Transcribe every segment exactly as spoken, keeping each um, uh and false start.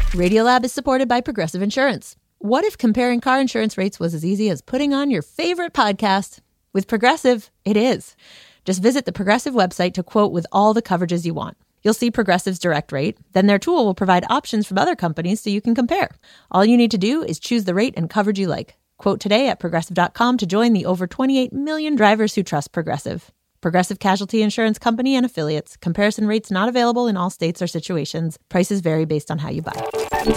Radiolab is supported by Progressive Insurance. What if comparing car insurance rates was as easy as putting on your favorite podcast? With Progressive, it is. Just visit the Progressive website to quote with all the coverages you want. You'll see Progressive's direct rate. Then their tool will provide options from other companies so you can compare. All you need to do is choose the rate and coverage you like. Quote today at progressive dot com to join the over twenty-eight million drivers who trust Progressive. Progressive Casualty Insurance Company and Affiliates. Comparison rates not available in all states or situations. Prices vary based on how you buy.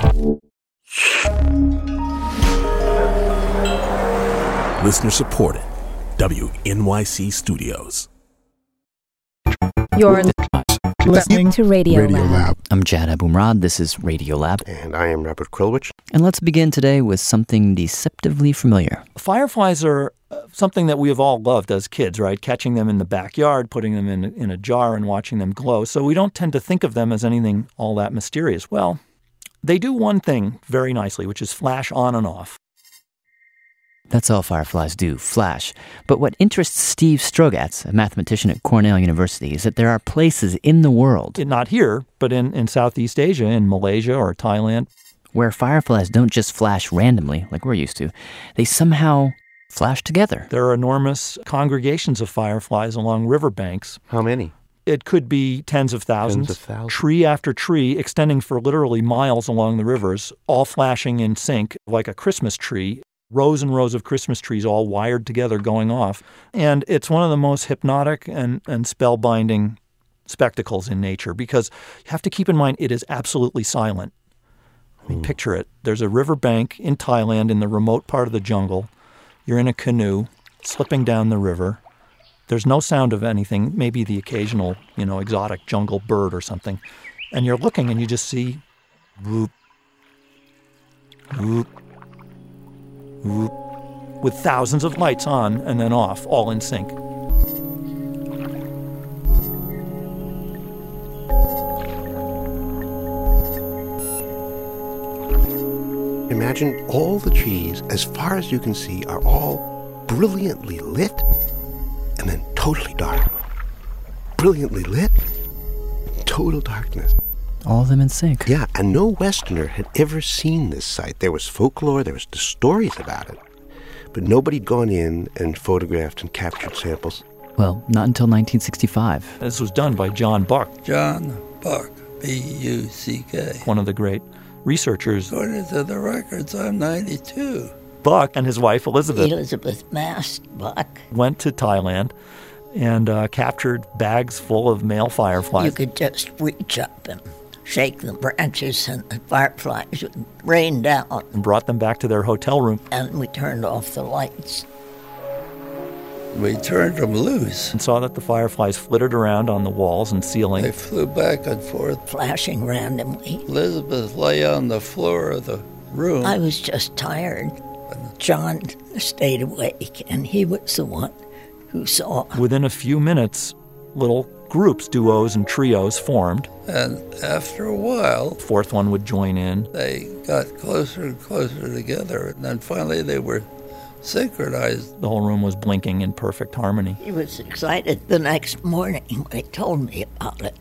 Listener supported. W N Y C Studios. You're listening to Radio, Radio Lab. Lab. I'm Jad Abumrad. This is Radiolab. And I am Robert Krulwich. And let's begin today with something deceptively familiar. Fireflies are something that we have all loved as kids, right? Catching them in the backyard, putting them in, in a jar and watching them glow. So we don't tend to think of them as anything all that mysterious. Well, they do one thing very nicely, which is flash on and off. That's all fireflies do, flash. But what interests Steve Strogatz, a mathematician at Cornell University, is that there are places in the world, Not here, but in, in Southeast Asia, in Malaysia or Thailand, where fireflies don't just flash randomly like we're used to. They somehow flash together. there are enormous congregations of fireflies along riverbanks. How many? It could be tens of thousands. Tens of thousands. Tree after tree, extending for literally miles along the rivers, all flashing in sync like a Christmas tree. Rows and rows of Christmas trees all wired together going off. And it's one of the most hypnotic and, and spellbinding spectacles in nature because you have to keep in mind it is absolutely silent. I mean, picture it. There's a riverbank in Thailand in the remote part of the jungle. You're in a canoe slipping down the river. There's no sound of anything, maybe the occasional, you know, exotic jungle bird or something. And you're looking and you just see whoop, whoop, whoop, with thousands of lights on and then off, all in sync. Imagine all the trees, as far as you can see, are all brilliantly lit and then totally dark. Brilliantly lit, total darkness. All of them in sync. Yeah, and no Westerner had ever seen this site. There was folklore, there was the stories about it, but nobody'd gone in and photographed and captured samples. Well, not until nineteen sixty-five. This was done by John Buck, John Buck, B U C K. one of the great researchers. According to the records, I'm ninety-two. Buck and his wife, Elizabeth, Elizabeth Mast Buck. went to Thailand and uh, captured bags full of male fireflies. You could just reach up and shake the branches and the fireflies would rain down. And brought them back to their hotel room. And we turned off the lights. We turned them loose. And saw that the fireflies flittered around on the walls and ceiling. They flew back and forth. Flashing randomly. Elizabeth lay on the floor of the room. I was just tired. John stayed awake, and he was the one who saw. Within a few minutes, little groups, duos and trios formed. And after a while, The fourth one would join in. they got closer and closer together. And then finally they were synchronized. The whole room was blinking in perfect harmony. He was excited the next morning when he told me about it.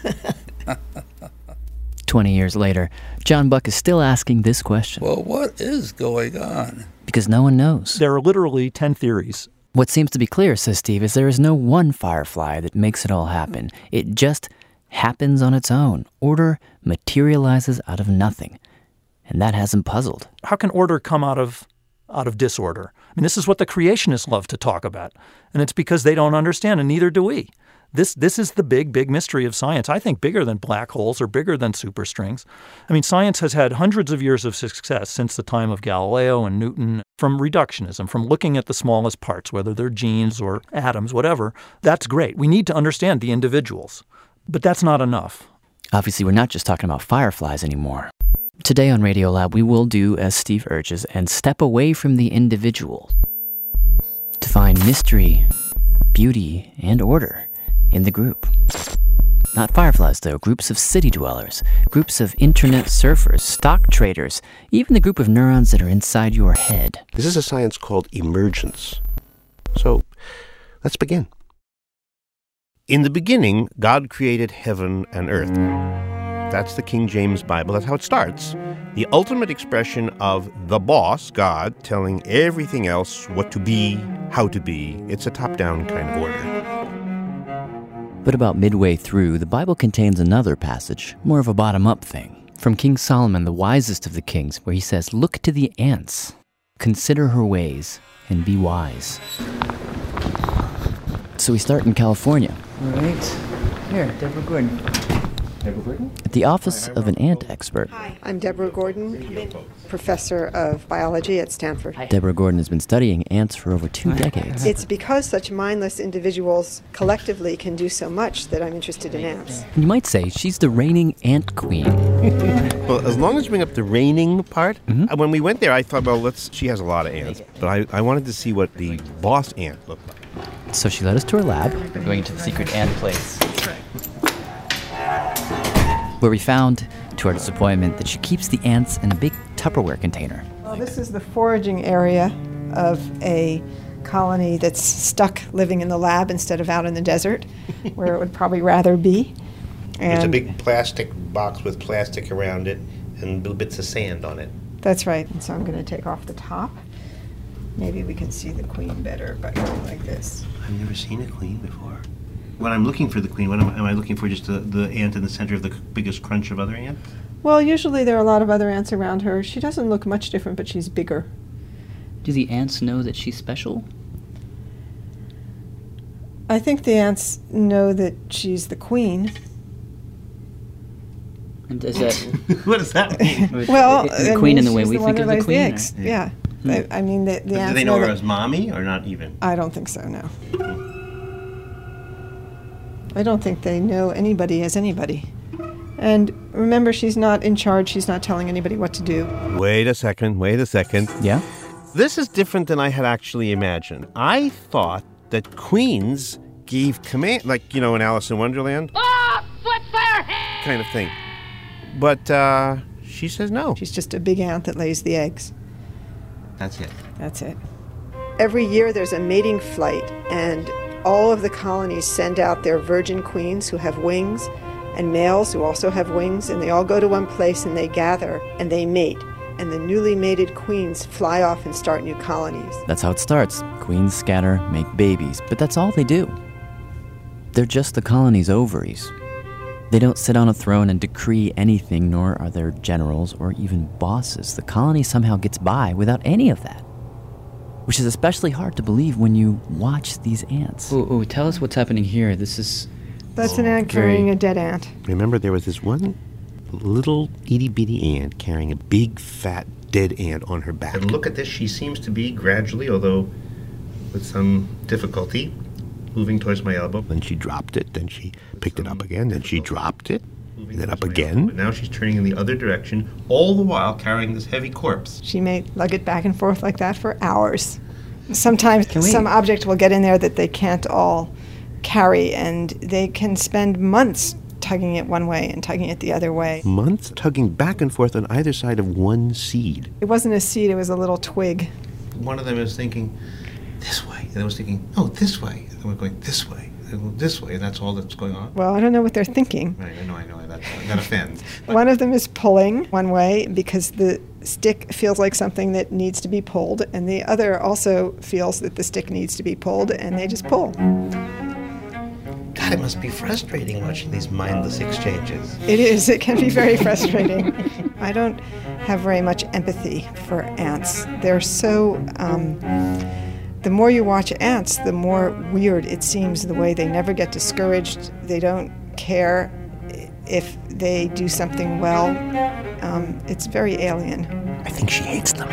Twenty years later, John Buck is still asking this question. Well, what is going on? Because no one knows. There are literally ten theories. What seems to be clear, says Steve, is there is no one firefly that makes it all happen. It just happens on its own. Order materializes out of nothing. And that has him puzzled. How can order come out of out of disorder? I mean, this is what the creationists love to talk about. And it's because they don't understand, and neither do we. This this is the big, big mystery of science. I think bigger than black holes or bigger than superstrings. I mean, science has had hundreds of years of success since the time of Galileo and Newton, from reductionism, from looking at the smallest parts, whether they're genes or atoms, whatever. That's great. We need to understand the individuals. But that's not enough. Obviously, we're not just talking about fireflies anymore. Today on Radiolab, we will do as Steve urges and step away from the individual to find mystery, beauty, and order in the group. Not fireflies, though. Groups of city dwellers, groups of internet surfers, stock traders, even the group of neurons that are inside your head. This is a science called emergence. So, let's begin. In the beginning, God created heaven and earth. That's the King James Bible. That's how it starts. The ultimate expression of the boss, God, telling everything else what to be, how to be. It's a top-down kind of order. But about midway through, the Bible contains another passage, more of a bottom-up thing, from King Solomon, the wisest of the kings, where he says, "Look to the ants, consider her ways, and be wise." So we start in California. All right. Here, Deborah Gordon. Deborah Gordon? At the office of an ant expert. Hi, I'm Deborah Gordon, professor of biology at Stanford. Deborah Gordon has been studying ants for over two decades. It's because such mindless individuals collectively can do so much that I'm interested in ants. You might say she's the reigning ant queen. Well, as long as you bring up the reigning part, Mm-hmm. when we went there, I thought, well, let's. She has a lot of ants, but I, I wanted to see what the boss ant looked like. So she led us to her lab. We're going into the secret ant place. Where we found, to our disappointment, that she keeps the ants in a big Tupperware container. Well, this is the foraging area of a colony that's stuck living in the lab instead of out in the desert, where it would probably rather be. And It's a big plastic box with plastic around it and little bits of sand on it. That's right. And so I'm going to take off the top. Maybe we can see the queen better by going like this. I've never seen a queen before. When I'm looking for the queen, what am, am I looking for? Just the, the ant in the center of the biggest crunch of other ants? Well, usually there are a lot of other ants around her. She doesn't look much different, but she's bigger. Do the ants know that she's special? I think the ants know that she's the queen. And is that What does that mean? Well, the I queen mean, in the way she's we the think one of that the lays queen? or- eggs. Yeah. I, I mean, the, the Do ants they know her that- as mommy or not even? I don't think so, no. I don't think they know anybody as anybody. And remember, she's not in charge. She's not telling anybody what to do. Wait a second, wait a second. Yeah? This is different than I had actually imagined. I thought that queens gave command, like, you know, in Alice in Wonderland. Ah, foot fire hand! Kind of thing. But uh, she says no. She's just a big ant that lays the eggs. That's it. That's it. Every year there's a mating flight, and all of the colonies send out their virgin queens who have wings, and males who also have wings, and they all go to one place and they gather and they mate. And the newly mated queens fly off and start new colonies. That's how it starts. Queens scatter, make babies, but that's all they do. They're just the colony's ovaries. They don't sit on a throne and decree anything, nor are there generals or even bosses. The colony somehow gets by without any of that, which is especially hard to believe when you watch these ants. Ooh, ooh, tell us what's happening here. This is... That's an ant Very- carrying a dead ant. Remember, there was this one little itty-bitty ant carrying a big, fat, dead ant on her back. And look at this. She seems to be gradually, although with some difficulty, moving towards my elbow. Then she dropped it. Then she picked it up again. Then she dropped it. And then up again. But now she's turning in the other direction, all the while carrying this heavy corpse. She may lug it back and forth like that for hours. Sometimes Can we- some object will get in there that they can't all carry, and they can spend months tugging it one way and tugging it the other way. Months tugging back and forth on either side of one seed. It wasn't a seed, it was a little twig. One of them is thinking, this way. And I was thinking, no, this way. And we're going, this way. And this way. And that's all that's going on. Well, I don't know what they're thinking. Right, I know, I know. That, that offends. One of them is pulling one way because the stick feels like something that needs to be pulled, and the other also feels that the stick needs to be pulled, and they just pull. God, it must be frustrating watching these mindless exchanges. It is. It can be very frustrating. I don't have very much empathy for ants. They're so... Um, the more you watch ants, the more weird it seems the way they never get discouraged. They don't care if they do something well. Um, it's very alien. I think she hates them.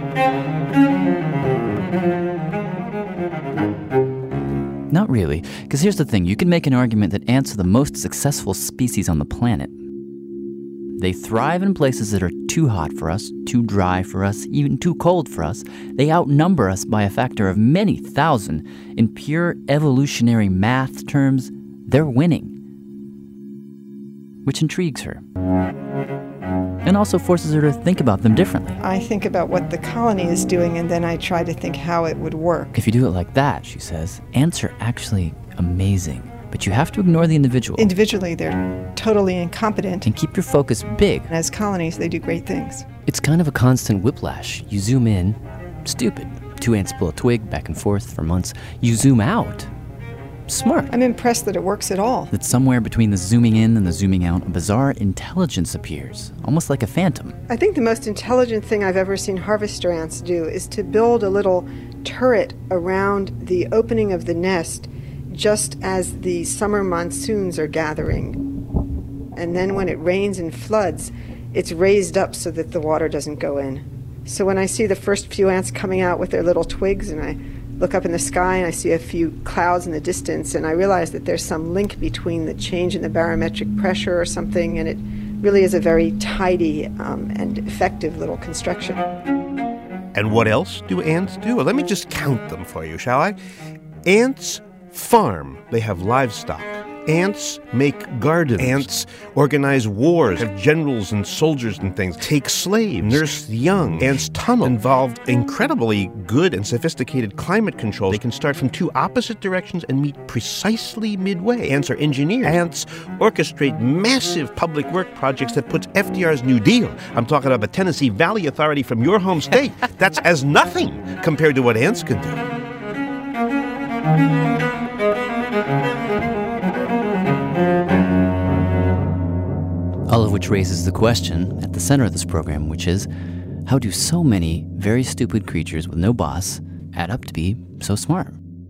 Not really, because here's the thing. You can make an argument that ants are the most successful species on the planet. They thrive in places that are too hot for us, too dry for us, even too cold for us. They outnumber us by a factor of many thousand. In pure evolutionary math terms, they're winning. Which intrigues her. And also forces her to think about them differently. I think about what the colony is doing, and then I try to think how it would work. If you do it like that, she says, ants are actually amazing But you have to ignore the individual. Individually, they're totally incompetent. And keep your focus big. And as colonies, they do great things. It's kind of a constant whiplash. You zoom in, stupid. Two ants pull a twig back and forth for months. You zoom out, smart. I'm impressed that it works at all. That somewhere between the zooming in and the zooming out, a bizarre intelligence appears, almost like a phantom. I think the most intelligent thing I've ever seen harvester ants do is to build a little turret around the opening of the nest just as the summer monsoons are gathering. And then when it rains and floods, it's raised up so that the water doesn't go in. So when I see the first few ants coming out with their little twigs, and I look up in the sky and I see a few clouds in the distance, and I realize that there's some link between the change in the barometric pressure or something, and it really is a very tidy um, and effective little construction. And what else do ants do? Well, let me just count them for you, shall I? Ants farm. They have livestock. Ants make gardens. Ants organize wars, have generals and soldiers and things, take slaves, nurse the young. Ants tunnel, involved incredibly good and sophisticated climate control. They can start from two opposite directions and meet precisely midway. Ants are engineers. Ants orchestrate massive public work projects that puts F D R's New Deal. I'm talking about the Tennessee Valley Authority from your home state. That's as nothing compared to what ants can do. All of which raises the question at the center of this program, which is, how do so many very stupid creatures with no boss add up to be so smart?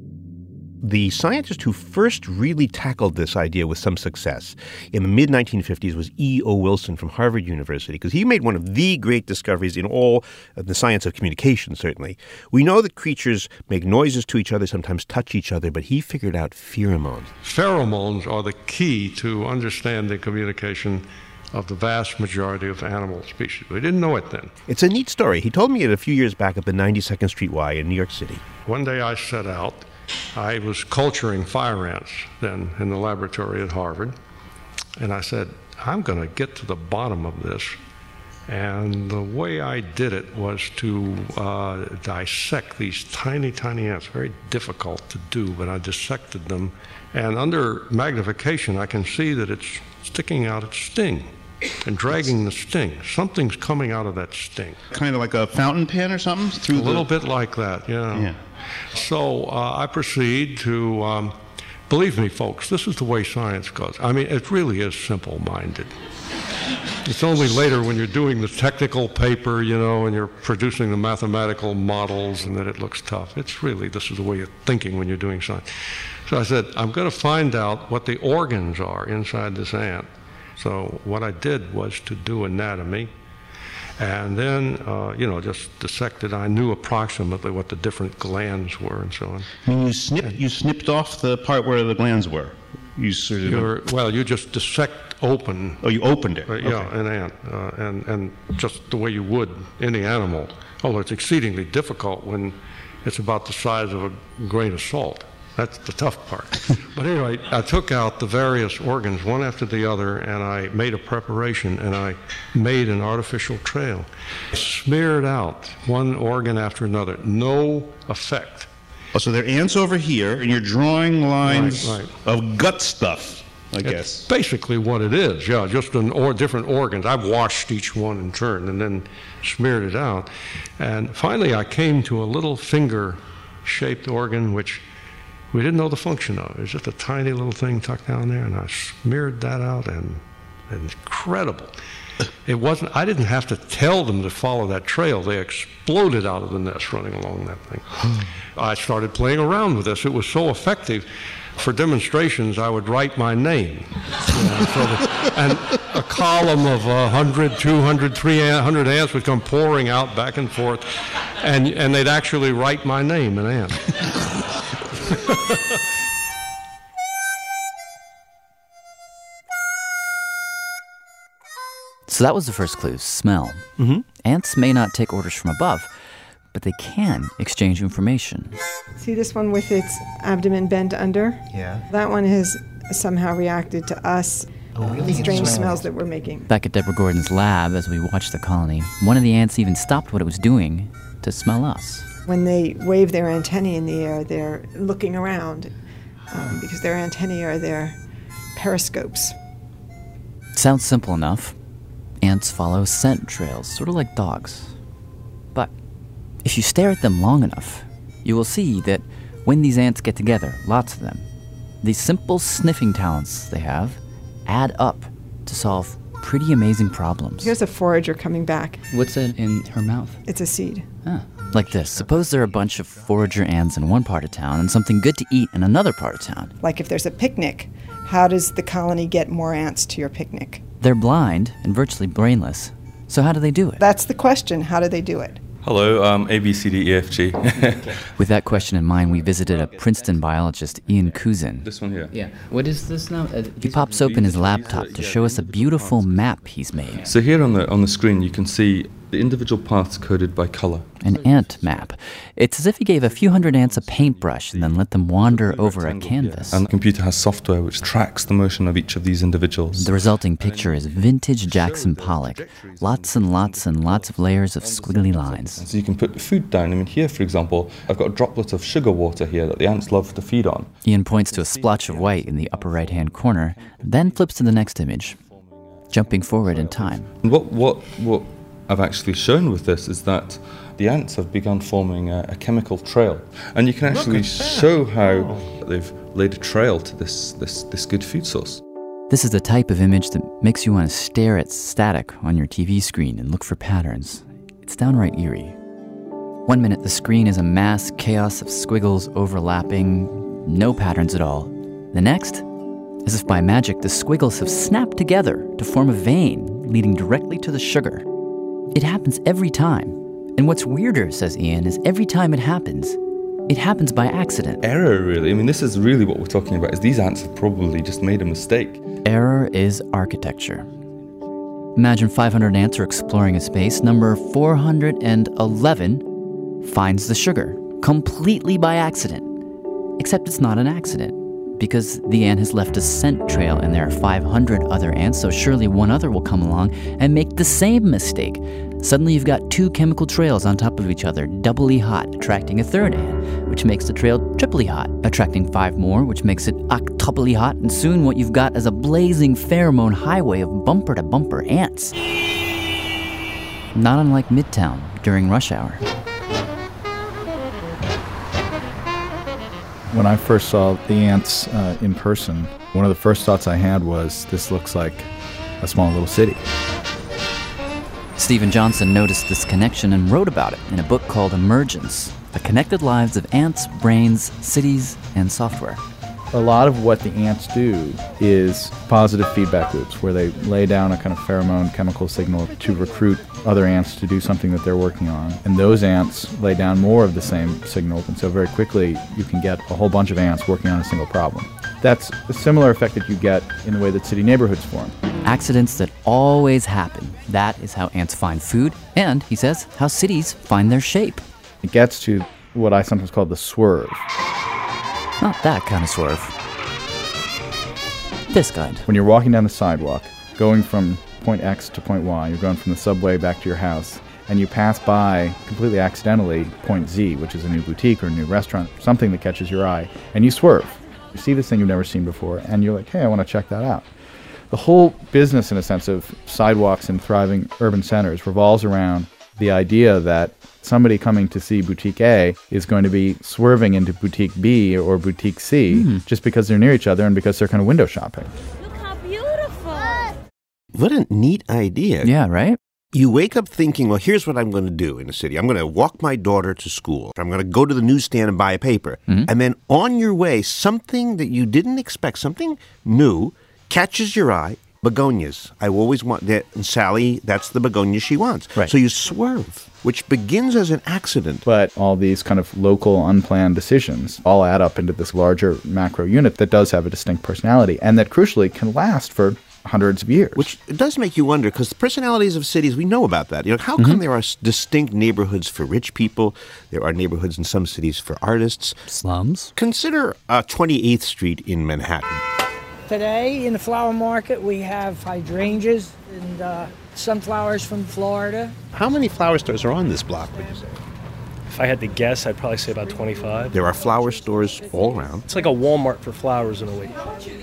The scientist who first really tackled this idea with some success in the mid nineteen fifties was E O Wilson from Harvard University, because he made one of the great discoveries in all of the science of communication, certainly. We know that creatures make noises to each other, sometimes touch each other, but he figured out pheromones. Pheromones are the key to understanding communication of the vast majority of animal species. We didn't know it then. It's a neat story. He told me it a few years back at the ninety-second Street Y in New York City. One day I set out. I was culturing fire ants then in the laboratory at Harvard, and I said, I'm going to get to the bottom of this. And the way I did it was to uh, dissect these tiny, tiny ants. Very difficult to do, but I dissected them. And under magnification, I can see that it's sticking out its sting and dragging the sting. Something's coming out of that sting. Kind of like a fountain pen or something? Through a the... little bit like that, yeah. yeah. So uh, I proceed to, um, believe me, folks, this is the way science goes. I mean, it really is simple-minded. It's only later when you're doing the technical paper, you know, and you're producing the mathematical models and that it looks tough. It's really, this is the way you're thinking when you're doing science. So I said, I'm going to find out what the organs are inside this ant. So what I did was to do anatomy, and then, uh, you know, just dissected. I knew approximately what the different glands were and so on. When you snipped, you snipped off the part where the glands were? You sort of... You're, well, you just dissect open. Oh, you opened it? Uh, yeah, okay. An ant, uh, and, and just the way you would any animal. Although it's exceedingly difficult when it's about the size of a grain of salt. That's the tough part. But anyway, I took out the various organs one after the other, and I made a preparation, and I made an artificial trail. Smeared out one organ after another. No effect. Oh, so there are ants over here, and you're drawing lines right, right. of gut stuff, I it's guess. Basically what it is, yeah, just an or different organs. I washed each one in turn and then smeared it out. And finally I came to a little finger-shaped organ, which we didn't know the function of. It was just a tiny little thing tucked down there, and I smeared that out, and, and incredible. It wasn't, I didn't have to tell them to follow that trail. They exploded out of the nest running along that thing. I started playing around with this. It was so effective. For demonstrations, I would write my name. You know, so the, and a column of one hundred, two hundred, three hundred ants would come pouring out back and forth, and, and they'd actually write my name in ant. So that was the first clue, smell. Mm-hmm. Ants may not take orders from above, but they can exchange information. See this one with its abdomen bent under? Yeah. That one has somehow reacted to us. Oh, really? Strange smells that we're making. Back at Deborah Gordon's lab, as we watched the colony, one of the ants even stopped what it was doing to smell us. When they wave their antennae in the air, they're looking around. um, because their antennae are their periscopes. Sounds simple enough. Ants follow scent trails, sort of like dogs. But if you stare at them long enough, you will see that when these ants get together, lots of them, these simple sniffing talents they have add up to solve pretty amazing problems. Here's a forager coming back. What's that in her mouth? It's a seed. Ah, like this. Suppose there are a bunch of forager ants in one part of town and something good to eat in another part of town. Like if there's a picnic, how does the colony get more ants to your picnic? They're blind and virtually brainless. So how do they do it? That's the question. How do they do it? Hello, um, A, B, C, D, E, F, G. With that question in mind, we visited a Princeton biologist, Ian Cousin. This one here. Yeah. What is this now? Uh, he pops open his laptop to show us a beautiful map he's made. So here on the on the screen, you can see the individual paths coded by color. An ant map. It's as if he gave a few hundred ants a paintbrush and then let them wander over a canvas. And the computer has software which tracks the motion of each of these individuals. The resulting picture is vintage Jackson Pollock. Lots and lots and lots of layers of squiggly lines. So you can put the food down. I mean, here, for example, I've got a droplet of sugar water here that the ants love to feed on. Ian points to a splotch of white in the upper right-hand corner, then flips to the next image, jumping forward in time. And what, what, what I've actually shown with this is that the ants have begun forming a, a chemical trail. And you can actually show how they've laid a trail to this, this, this good food source. This is the type of image that makes you want to stare at static on your T V screen and look for patterns. It's downright eerie. One minute the screen is a mass chaos of squiggles overlapping, no patterns at all. The next, as if by magic, the squiggles have snapped together to form a vein leading directly to the sugar. It happens every time. And what's weirder, says Ian, is every time it happens, it happens by accident. Error, really. I mean, this is really what we're talking about, is these ants have probably just made a mistake. Error is architecture. Imagine five hundred ants are exploring a space. Number four hundred eleven finds the sugar, completely by accident. Except it's not an accident, because the ant has left a scent trail and there are five hundred other ants, so surely one other will come along and make the same mistake. Suddenly you've got two chemical trails on top of each other, doubly hot, attracting a third ant, which makes the trail triply hot, attracting five more, which makes it octuply hot, and soon what you've got is a blazing pheromone highway of bumper-to-bumper ants. Not unlike Midtown during rush hour. When I first saw the ants uh, in person, one of the first thoughts I had was, this looks like a small little city. Stephen Johnson noticed this connection and wrote about it in a book called Emergence, The Connected Lives of Ants, Brains, Cities, and Software. A lot of what the ants do is positive feedback loops, where they lay down a kind of pheromone chemical signal to recruit other ants to do something that they're working on. And those ants lay down more of the same signal, and so very quickly you can get a whole bunch of ants working on a single problem. That's a similar effect that you get in the way that city neighborhoods form. Accidents that always happen. That is how ants find food, and, he says, how cities find their shape. It gets to what I sometimes call the swerve. Not that kind of swerve. This kind. When you're walking down the sidewalk, going from point X to point Y, you're going from the subway back to your house, and you pass by, completely accidentally, point Z, which is a new boutique or a new restaurant, something that catches your eye, and you swerve. You see this thing you've never seen before, and you're like, hey, I want to check that out. The whole business, in a sense, of sidewalks in thriving urban centers revolves around the idea that somebody coming to see Boutique A is going to be swerving into Boutique B or Boutique C mm. just because they're near each other and because they're kind of window shopping. Look how beautiful! What a neat idea. Yeah, right? You wake up thinking, well, here's what I'm going to do in the city. I'm going to walk my daughter to school. I'm going to go to the newsstand and buy a paper. Mm-hmm. And then on your way, something that you didn't expect, something new, catches your eye. Begonias. I always want that. And Sally, that's the begonia she wants. Right. So you swerve, which begins as an accident. But all these kind of local, unplanned decisions all add up into this larger macro unit that does have a distinct personality and that, crucially, can last for hundreds of years. Which does make you wonder, because the personalities of cities, we know about that. You know, how come mm-hmm. there are distinct neighborhoods for rich people? There are neighborhoods in some cities for artists. Slums. Consider uh, twenty-eighth Street in Manhattan. Today in the flower market we have hydrangeas and uh, sunflowers from Florida. How many flower stores are on this block, would you say? If I had to guess, I'd probably say about twenty-five. There are flower stores all around. It's like a Walmart for flowers in a way.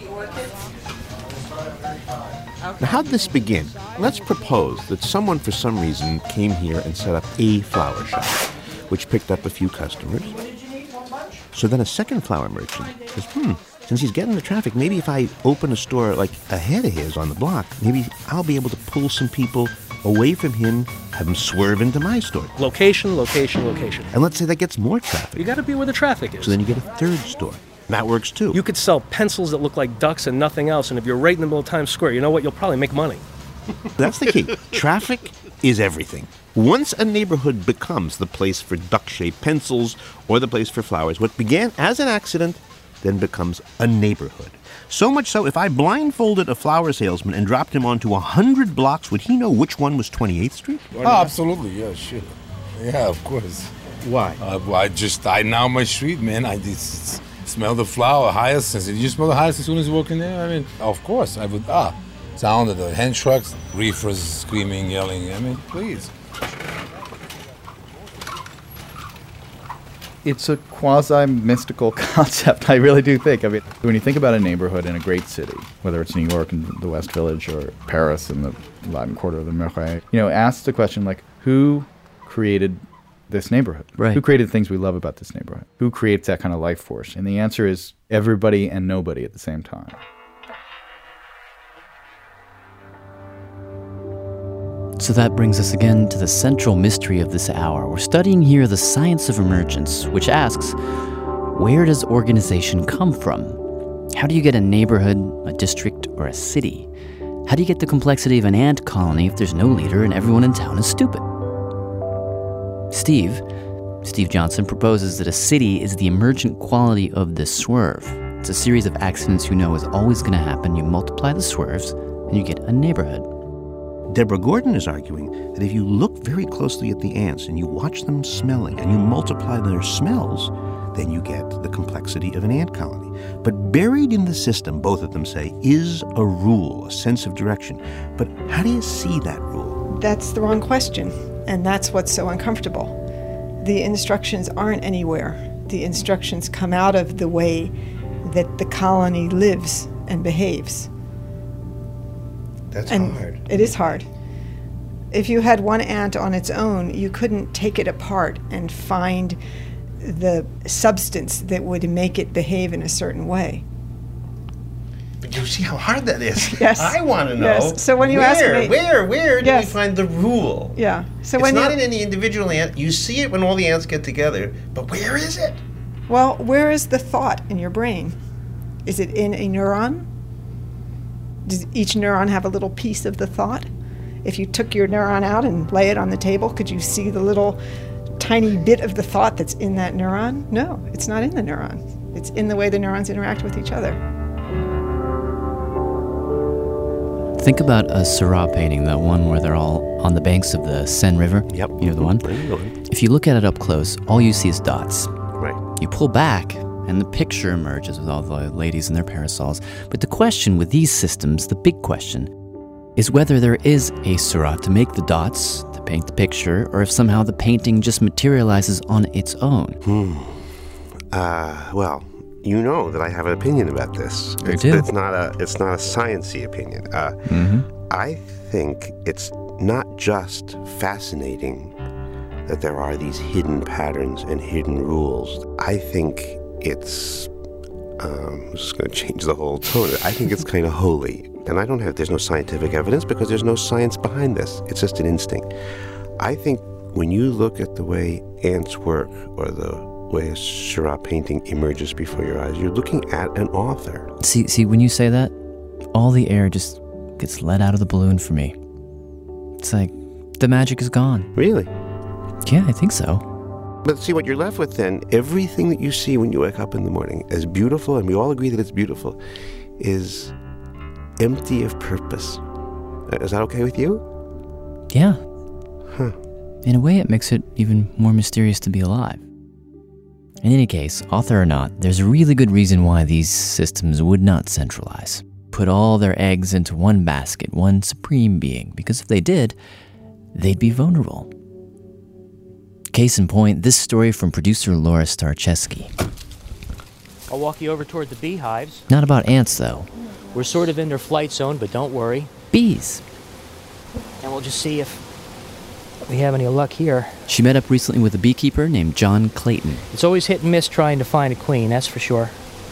Now, how did this begin? Let's propose that someone, for some reason, came here and set up a flower shop, which picked up a few customers. So then a second flower merchant says, hmm, since he's getting the traffic, maybe if I open a store like ahead of his on the block, maybe I'll be able to pull some people away from him, have them swerve into my store. Location, location, location. And let's say that gets more traffic. You got to be where the traffic is. So then you get a third store. That works too. You could sell pencils that look like ducks and nothing else, and if you're right in the middle of Times Square, you know what? You'll probably make money. That's the key. Traffic is everything. Once a neighborhood becomes the place for duck-shaped pencils or the place for flowers, what began as an accident then becomes a neighborhood. So much so, if I blindfolded a flower salesman and dropped him onto a hundred blocks, would he know which one was twenty-eighth Street? Oh, absolutely, yeah, sure. Yeah, of course. Why? Uh, I just, I know my street, man. I just smell the flower, hyacinths. Did you smell the hyacinths as soon as you walk in there? I mean, of course, I would, ah, sound of the hand trucks, reefers screaming, yelling. I mean, please. It's a quasi-mystical concept, I really do think. I mean, when you think about a neighborhood in a great city, whether it's New York in the West Village or Paris in the Latin Quarter of the Marais, you know, ask the question, like, who created this neighborhood? Right. Who created the things we love about this neighborhood? Who creates that kind of life force? And the answer is everybody and nobody at the same time. So that brings us again to the central mystery of this hour. We're studying here the science of emergence, which asks, where does organization come from? How do you get a neighborhood, a district, or a city? How do you get the complexity of an ant colony if there's no leader and everyone in town is stupid? Steve, Steve Johnson, proposes that a city is the emergent quality of the swerve. It's a series of accidents you know is always going to happen. You multiply the swerves, and you get a neighborhood. Deborah Gordon is arguing that if you look very closely at the ants and you watch them smelling and you multiply their smells, then you get the complexity of an ant colony. But buried in the system, both of them say, is a rule, a sense of direction. But how do you see that rule? That's the wrong question, and that's what's so uncomfortable. The instructions aren't anywhere. The instructions come out of the way that the colony lives and behaves. That's and hard. It is hard. If you had one ant on its own, you couldn't take it apart and find the substance that would make it behave in a certain way. But you see how hard that is. Yes. I want to know. Yes. So when you where, ask me, where, where do yes. we find the rule? Yeah. So it's when not you, in any individual ant. You see it when all the ants get together, but where is it? Well, where is the thought in your brain? Is it in a neuron? Does each neuron have a little piece of the thought? If you took your neuron out and lay it on the table, could you see the little tiny bit of the thought that's in that neuron? No, it's not in the neuron. It's in the way the neurons interact with each other. Think about a Seurat painting, the one where they're all on the banks of the Seine River. Yep. You know the one? If you look at it up close, all you see is dots. Right. You pull back, and the picture emerges with all the ladies in their parasols. But the question with these systems, the big question, is whether there is a Seurat to make the dots, to paint the picture, or if somehow the painting just materializes on its own. Hmm. Uh, well, you know that I have an opinion about this. I It's, do. it's not a it's not a science-y opinion. Uh, Mm-hmm. I think it's not just fascinating that there are these hidden patterns and hidden rules. I think it's, um, I'm just going to change the whole tone. I think it's kind of holy. And I don't have, there's no scientific evidence because there's no science behind this. It's just an instinct. I think when you look at the way ants work or the way a Seurat painting emerges before your eyes, you're looking at an author. See, see, when you say that, all the air just gets let out of the balloon for me. It's like the magic is gone. Really? Yeah, I think so. But see, what you're left with then, everything that you see when you wake up in the morning, as beautiful, and we all agree that it's beautiful, is empty of purpose. Is that okay with you? Yeah. Huh. In a way, it makes it even more mysterious to be alive. In any case, author or not, there's a really good reason why these systems would not centralize. Put all their eggs into one basket, one supreme being, because if they did, they'd be vulnerable. Case in point, this story from producer Laura Starcheski. I'll walk you over toward the beehives. Not about ants, though. We're sort of in their flight zone, but don't worry. Bees. And we'll just see if we have any luck here. She met up recently with a beekeeper named John Clayton. It's always hit and miss trying to find a queen, that's for sure.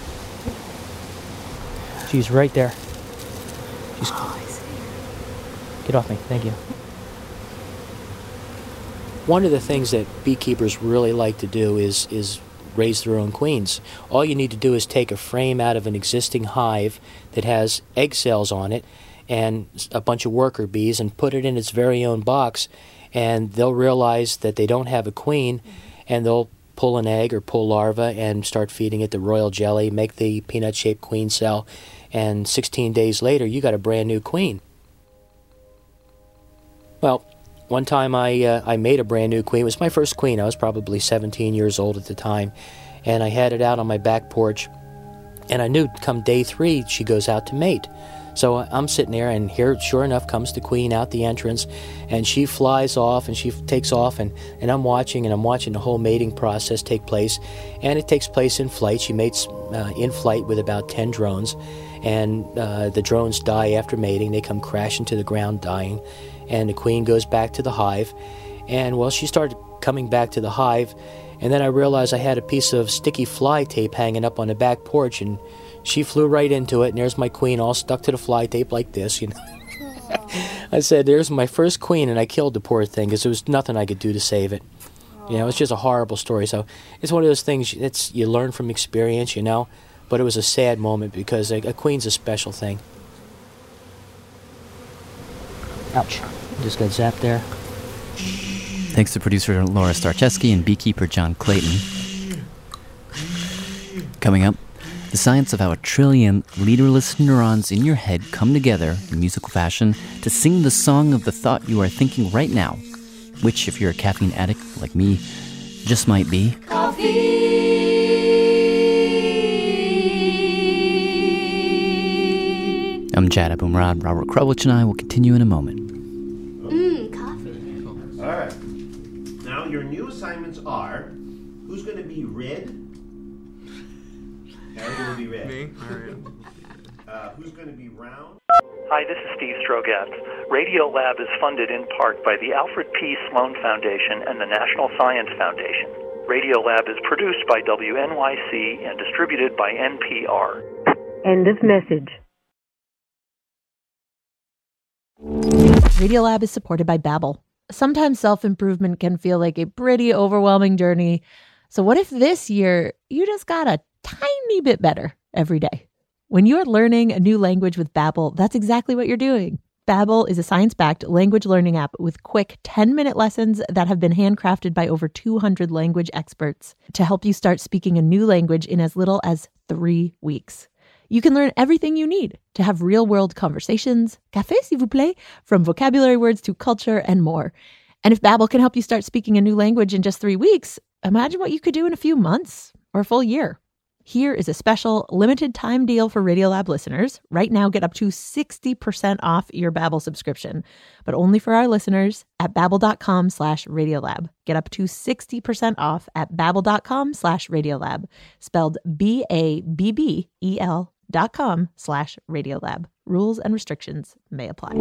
She's right there. She's... Oh, I see. Get off me, thank you. One of the things that beekeepers really like to do is, is raise their own queens. All you need to do is take a frame out of an existing hive that has egg cells on it and a bunch of worker bees and put it in its very own box, and they'll realize that they don't have a queen, and they'll pull an egg or pull larva and start feeding it the royal jelly, make the peanut-shaped queen cell, and sixteen days later you got a brand new queen. Well, one time I uh, I made a brand new queen. It was my first queen. I was probably seventeen years old at the time, and I had it out on my back porch, and I knew come day three she goes out to mate. So I'm sitting there, and here, sure enough, comes the queen out the entrance, and she flies off, and she takes off, and, and I'm watching, and I'm watching the whole mating process take place, and it takes place in flight. She mates uh, in flight with about ten drones, and uh, the drones die after mating. They come crashing to the ground dying, and the queen goes back to the hive, and, well, she started coming back to the hive, and then I realized I had a piece of sticky fly tape hanging up on the back porch, and she flew right into it, and there's my queen all stuck to the fly tape like this, you know. I said, there's my first queen, and I killed the poor thing because there was nothing I could do to save it. You know, it's just a horrible story. So it's one of those things it's you learn from experience, you know, but it was a sad moment because a, a queen's a special thing. Ouch. Just got zapped there. Thanks to producer Laura Starcheski and beekeeper John Clayton. Coming up, the science of how a trillion leaderless neurons in your head come together in musical fashion to sing the song of the thought you are thinking right now, which, if you're a caffeine addict like me, just might be Coffee. I'm Jad Abumrad. Robert Krulwich and I will continue in a moment. Mmm, coffee. All right. Now your new assignments are: who's going to be red? Harry will be red. Me. All right. Uh, who's going to be round? Hi, this is Steve Strogatz. Radiolab is funded in part by the Alfred P. Sloan Foundation and the National Science Foundation. Radiolab is produced by W N Y C and distributed by N P R. End of message. Radiolab is supported by Babbel. Sometimes self-improvement can feel like a pretty overwhelming journey. So what if this year you just got a tiny bit better every day? When you're learning a new language with Babbel, that's exactly what you're doing. Babbel is a science-backed language learning app with quick ten-minute lessons that have been handcrafted by over two hundred language experts to help you start speaking a new language in as little as three weeks. You can learn everything you need to have real-world conversations, café s'il vous plaît, from vocabulary words to culture and more. And if Babbel can help you start speaking a new language in just three weeks, imagine what you could do in a few months or a full year. Here is a special limited time deal for Radiolab listeners. Right now, get up to sixty percent off your Babbel subscription, but only for our listeners at babbel.com slash Radiolab. Get up to sixty percent off at babbel.com slash Radiolab, spelled B A B B E L dot com slash Radiolab. Rules and restrictions may apply.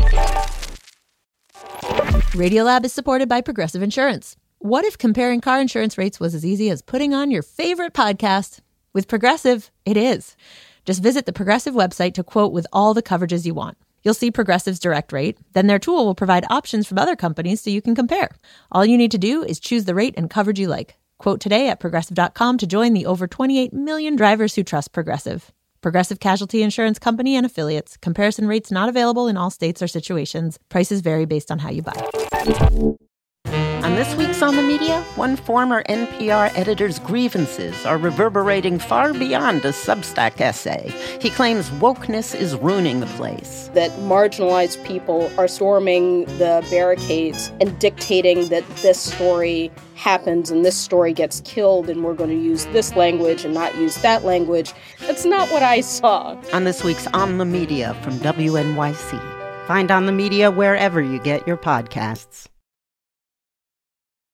Radiolab is supported by Progressive Insurance. What if comparing car insurance rates was as easy as putting on your favorite podcast? With Progressive, it is. Just visit the Progressive website to quote with all the coverages you want. You'll see Progressive's direct rate. Then their tool will provide options from other companies so you can compare. All you need to do is choose the rate and coverage you like. Quote today at progressive dot com to join the over twenty-eight million drivers who trust Progressive. Progressive Casualty Insurance Company and affiliates. Comparison rates not available in all states or situations. Prices vary based on how you buy. On this week's On the Media, one former N P R editor's grievances are reverberating far beyond a Substack essay. He claims wokeness is ruining the place. That marginalized people are storming the barricades and dictating that this story happens and this story gets killed and we're going to use this language and not use that language. That's not what I saw. On this week's On the Media from W N Y C. Find On the Media wherever you get your podcasts.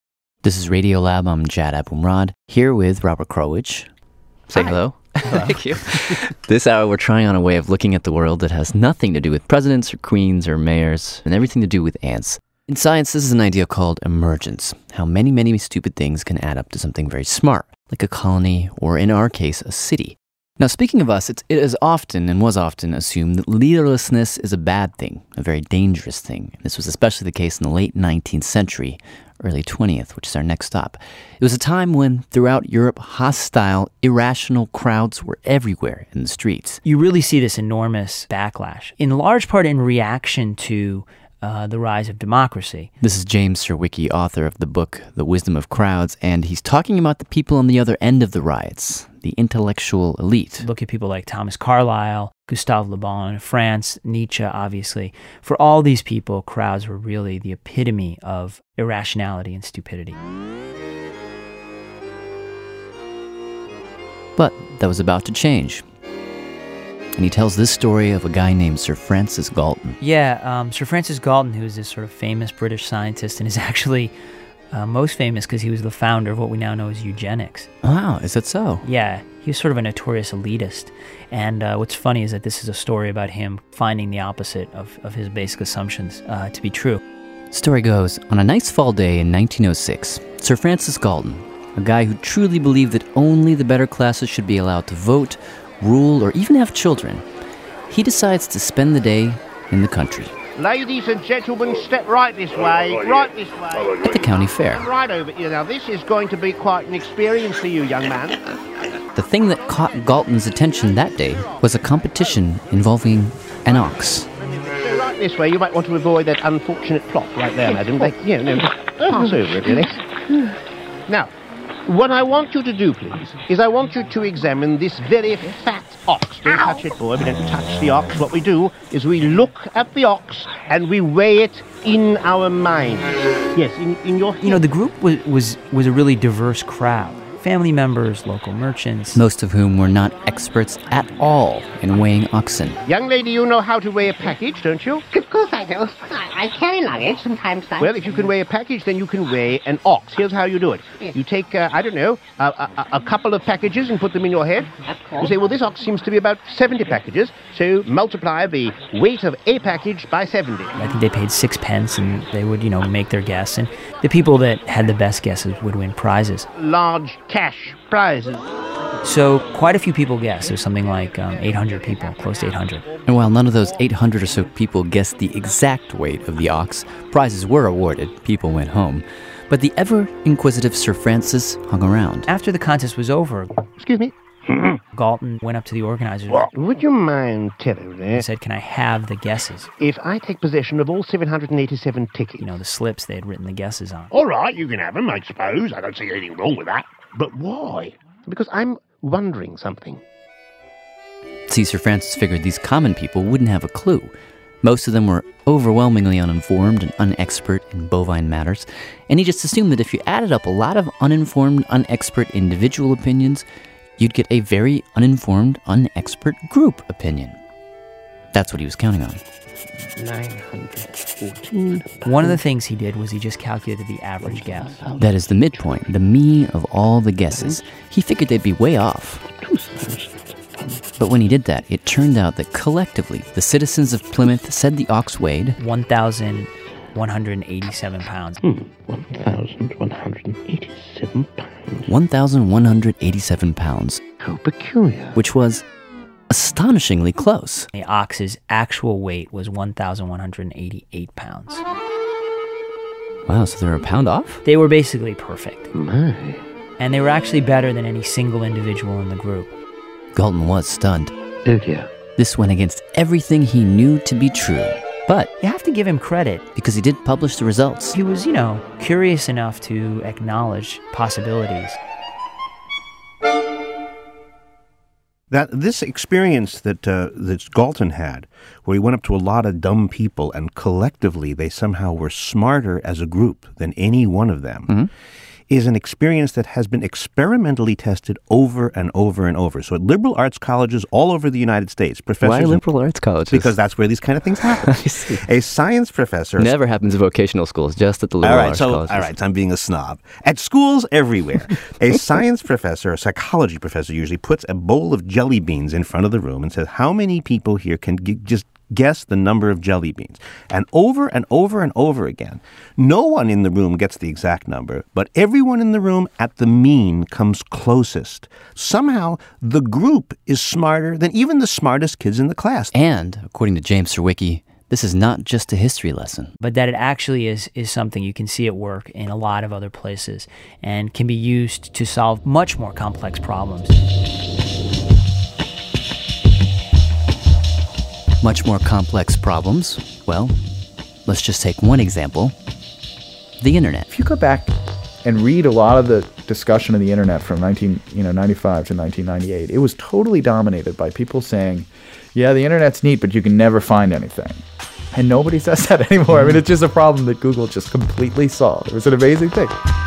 This is Radiolab. I'm Jad Abumrad, here with Robert Krulwich. Say Hi. hello. Hello. Thank you. This hour, we're trying on a way of looking at the world that has nothing to do with presidents or queens or mayors and everything to do with ants. In science, this is an idea called emergence, how many, many stupid things can add up to something very smart, like a colony or, in our case, a city. Now, speaking of us, it's, it is often and was often assumed that leaderlessness is a bad thing, a very dangerous thing. This was especially the case in the late nineteenth century, early twentieth, which is our next stop. It was a time when, throughout Europe, hostile, irrational crowds were everywhere in the streets. You really see this enormous backlash, in large part in reaction to uh, the rise of democracy. This is James Surowiecki, author of the book The Wisdom of Crowds, and he's talking about the people on the other end of the riots, the intellectual elite. Look at people like Thomas Carlyle, Gustave Le Bon, France, Nietzsche, obviously. For all these people, crowds were really the epitome of irrationality and stupidity. But that was about to change. And he tells this story of a guy named Sir Francis Galton. Yeah, um, Sir Francis Galton, who is this sort of famous British scientist and is actually uh, most famous because he was the founder of what we now know as eugenics. Wow, is that so? Yeah, he was sort of a notorious elitist. And uh, what's funny is that this is a story about him finding the opposite of, of his basic assumptions uh, to be true. Story goes, on a nice fall day in nineteen oh six, Sir Francis Galton, a guy who truly believed that only the better classes should be allowed to vote, rule, or even have children, he decides to spend the day in the country. Ladies and gentlemen, step right this way, right this way. At the county fair. Right over here. Now, this is going to be quite an experience for you, young man. The thing that caught Galton's attention that day was a competition involving an ox. So right this way, you might want to avoid that unfortunate plot right there, madam. They, you know, pass over it, really. Now, what I want you to do, please, is I want you to examine this very fat ox. Don't touch it, boy. We don't touch the ox. What we do is we look at the ox and we weigh it in our mind. Yes, in, in your head. You know, the group was, was, was a really diverse crowd. Family members, local merchants. Most of whom were not experts at all in weighing oxen. Young lady, you know how to weigh a package, don't you? Of course I do. I, I carry luggage from time to time. Well, if you can weigh a package, then you can weigh an ox. Here's how you do it. Yes. You take, uh, I don't know, a, a, a couple of packages and put them in your head. Of course. You say, well, this ox seems to be about seventy packages, so multiply the weight of a package by seventy. I think they paid six pence and they would, you know, make their guess. And the people that had the best guesses would win prizes. Large cash prizes. So quite a few people guessed. There's something like um, eight hundred people, close to eight hundred. And while none of those eight hundred or so people guessed the exact weight of the ox, prizes were awarded, people went home. But the ever-inquisitive Sir Francis hung around. After the contest was over, excuse me, Galton went up to the organizers. Would you mind telling me? He said, can I have the guesses? If I take possession of all seven hundred eighty-seven tickets. You know, the slips they had written the guesses on. All right, you can have them, I suppose. I don't see anything wrong with that. But why? Because I'm wondering something. See, Sir Francis figured these common people wouldn't have a clue. Most of them were overwhelmingly uninformed and unexpert in bovine matters, and he just assumed that if you added up a lot of uninformed, unexpert individual opinions, you'd get a very uninformed, unexpert group opinion. That's what he was counting on. nine hundred fourteen. One of the things he did was he just calculated the average guess. That is the midpoint, the mean of all the guesses. He figured they'd be way off. But when he did that, it turned out that collectively, the citizens of Plymouth said the ox weighed one thousand one hundred eighty-seven pounds. Hmm, one thousand one hundred eighty-seven pounds. one thousand one hundred eighty-seven pounds. How peculiar. Which was astonishingly close. The ox's actual weight was one thousand one hundred eighty-eight pounds. Wow, so they were a pound off? They were basically perfect. My. And they were actually better than any single individual in the group. Galton was stunned. Oh dear. This went against everything he knew to be true. But you have to give him credit. Because he did publish the results. He was, you know, curious enough to acknowledge possibilities. That this experience that uh, that Galton had, where he went up to a lot of dumb people and collectively they somehow were smarter as a group than any one of them, mm-hmm. is an experience that has been experimentally tested over and over and over. So at liberal arts colleges all over the United States, professors... Why liberal arts colleges? Because that's where these kind of things happen. A science professor... Never happens at vocational schools, just at the liberal all right, arts so, colleges. All right, so I'm being a snob. At schools everywhere, a science professor, a psychology professor usually, puts a bowl of jelly beans in front of the room and says, how many people here can g- just guess the number of jelly beans? And over and over and over again, no one in the room gets the exact number, but everyone in the room at the mean comes closest. Somehow, the group is smarter than even the smartest kids in the class. And, according to James Surowiecki, this is not just a history lesson. But that it actually is, is something you can see at work in a lot of other places and can be used to solve much more complex problems. Much more complex problems? Well, let's just take one example. The internet. If you go back and read a lot of the discussion of the internet from nineteen ninety-five to nineteen ninety-eight, it was totally dominated by people saying, yeah, the internet's neat, but you can never find anything. And nobody says that anymore. I mean, it's just a problem that Google just completely solved. It was an amazing thing.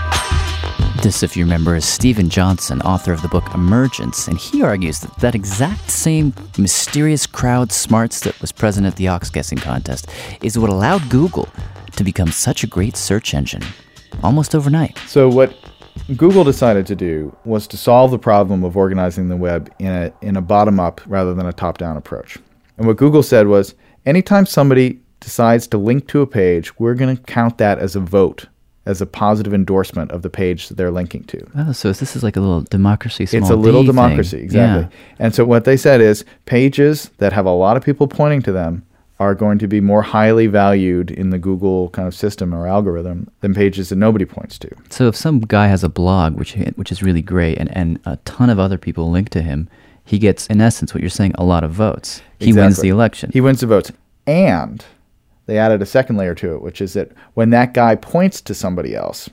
This, if you remember, is Steven Johnson, author of the book Emergence, and he argues that that exact same mysterious crowd smarts that was present at the Ox guessing contest is what allowed Google to become such a great search engine almost overnight. So what Google decided to do was to solve the problem of organizing the web in a in a bottom-up rather than a top-down approach. And what Google said was, anytime somebody decides to link to a page, we're going to count that as a vote, as a positive endorsement of the page that they're linking to. Oh, so this is like a little democracy, small It's a little d democracy, thing. exactly. Yeah. And so what they said is pages that have a lot of people pointing to them are going to be more highly valued in the Google kind of system or algorithm than pages that nobody points to. So if some guy has a blog, which which is really great, and, and a ton of other people link to him, he gets, in essence, what you're saying, a lot of votes. He Exactly. wins the election. He wins the votes. And they added a second layer to it, which is that when that guy points to somebody else,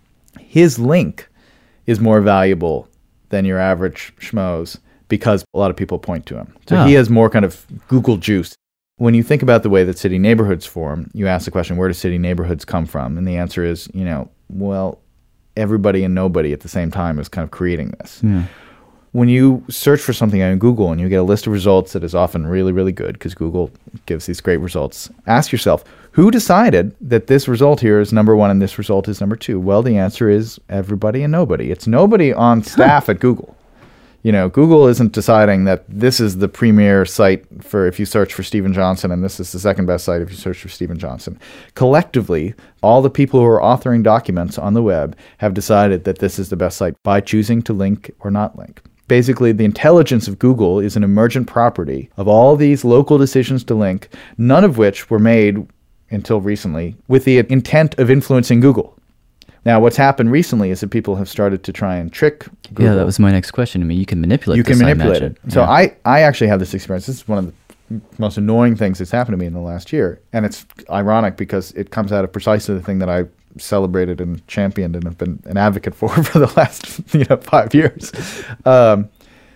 his link is more valuable than your average schmoes because a lot of people point to him. So Oh. he has more kind of Google juice. When you think about the way that city neighborhoods form, you ask the question, where do city neighborhoods come from? And the answer is, you know, well, everybody and nobody at the same time is kind of creating this. Yeah. When you search for something on Google and you get a list of results that is often really, really good because Google gives these great results, ask yourself, who decided that this result here is number one and this result is number two? Well, the answer is everybody and nobody. It's nobody on staff at Google. You know, Google isn't deciding that this is the premier site for if you search for Steven Johnson and this is the second best site if you search for Steven Johnson. Collectively, all the people who are authoring documents on the web have decided that this is the best site by choosing to link or not link. Basically, the intelligence of Google is an emergent property of all these local decisions to link, none of which were made until recently with the intent of influencing Google. Now, what's happened recently is that people have started to try and trick Google. Yeah, that was my next question. I mean, you can manipulate You this, can I manipulate imagine. it. So Yeah. I, I actually have this experience. This is one of the most annoying things that's happened to me in the last year. And it's ironic because it comes out of precisely the thing that I celebrated and championed and have been an advocate for for the last you know five years. Um,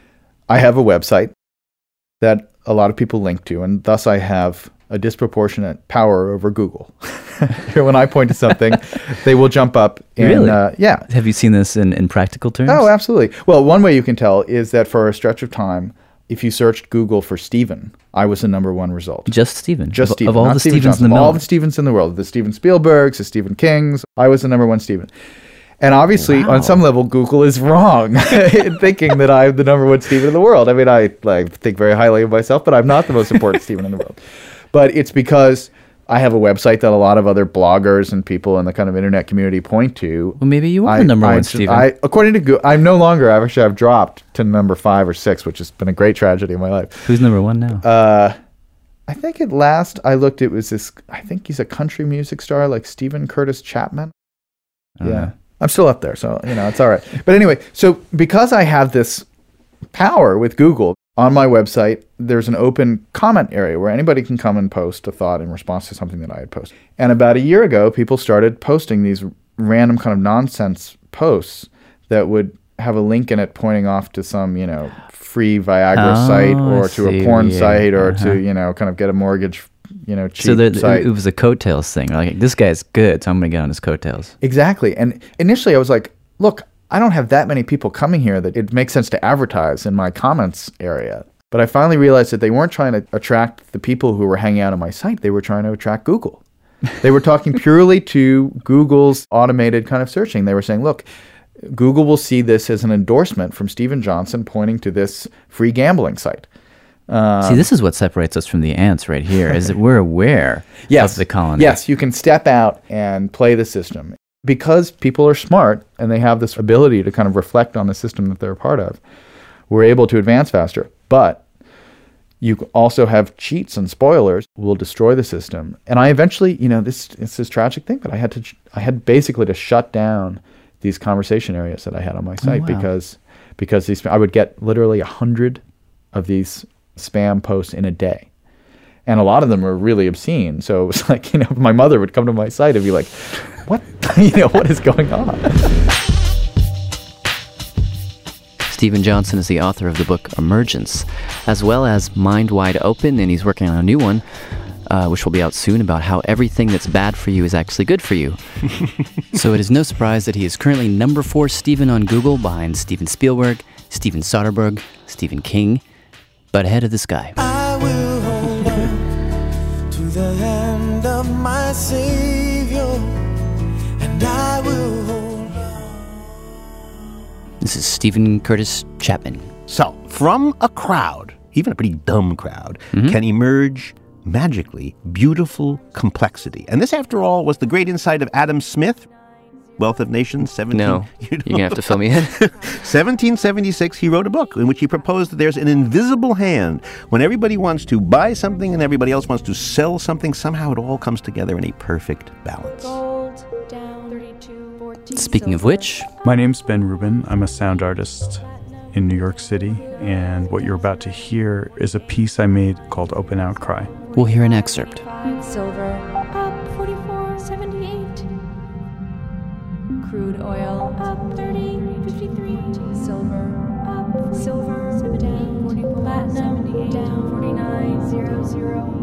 I have a website that a lot of people link to, and thus I have a disproportionate power over Google. When I point to something, they will jump up. And, Really? Uh, yeah. Have you seen this in, in practical terms? Oh, absolutely. Well, one way you can tell is that for a stretch of time, if you searched Google for Steven, I was the number one result. Just Steven? Just Of- Steven. of all not the Steven Stevens in Johnson, the of all middle. the Stevens in the world, the Steven Spielbergs, the Stephen Kings, I was the number one Steven. And obviously, Wow. on some level, Google is wrong in thinking that I'm the number one Steven in the world. I mean, I, I think very highly of myself, but I'm not the most important Steven in the world. But it's because I have a website that a lot of other bloggers and people in the kind of internet community point to. Well, maybe you are I, the number I, one Steven. I, according to Google, I'm no longer. I've actually I've dropped to number five or six, which has been a great tragedy in my life. Who's number one now? Uh, I think at last I looked, it was this. I think he's a country music star, like Stephen Curtis Chapman. I don't Yeah, know. I'm still up there, so you know it's all right. But anyway, so because I have this power with Google on my website, there's an open comment area where anybody can come and post a thought in response to something that I had posted. And about a year ago, people started posting these random kind of nonsense posts that would have a link in it pointing off to some, you know, free Viagra Oh, site or I to a see. porn Yeah, site or uh-huh. to, you know, kind of get a mortgage, you know, cheap So there, site. it was a coattails thing. Like, this guy's good, so I'm going to get on his coattails. Exactly. And initially I was like, look, I don't have that many people coming here that it makes sense to advertise in my comments area. But I finally realized that they weren't trying to attract the people who were hanging out on my site. They were trying to attract Google. They were talking purely to Google's automated kind of searching. They were saying, look, Google will see this as an endorsement from Steven Johnson pointing to this free gambling site. Um, See, this is what separates us from the ants right here, is that we're aware yes, of the colony. Yes, you can step out and play the system. Because people are smart and they have this ability to kind of reflect on the system that they're a part of, we're able to advance faster. But you also have cheats and spoilers who will destroy the system. And I eventually, you know, this it's this tragic thing, but I had to, I had basically to shut down these conversation areas that I had on my site oh, wow. because because these I would get literally a hundred of these spam posts in a day. And a lot of them were really obscene. So it was like, you know, my mother would come to my site and be like, what, you know, what is going on? Steven Johnson is the author of the book Emergence, as well as Mind Wide Open, and he's working on a new one, uh, which will be out soon, about how everything that's bad for you is actually good for you. So it is no surprise that he is currently number four Steven on Google, behind Steven Spielberg, Steven Soderbergh, Stephen King, but ahead of this guy. I will hold on to the hand of my Savior, and I will hold on. This is Stephen Curtis Chapman. So, from a crowd, even a pretty dumb crowd, mm-hmm. can emerge magically beautiful complexity. And this, after all, was the great insight of Adam Smith, Wealth of Nations, seventeen No, you know, you're going to have to fill me in. seventeen seventy-six, he wrote a book in which he proposed that there's an invisible hand. When everybody wants to buy something and everybody else wants to sell something, somehow it all comes together in a perfect balance. Gold, down, thirty-two, fourteen, Speaking of which... My name's Ben Rubin. I'm a sound artist in New York City, and what you're about to hear is a piece I made called Open Outcry. We'll hear an excerpt. Silver, up forty-four seventy-eight. Crude oil, up thirty fifty-three. Silver, up silver, down forty-four platinum, down forty-nine zero zero.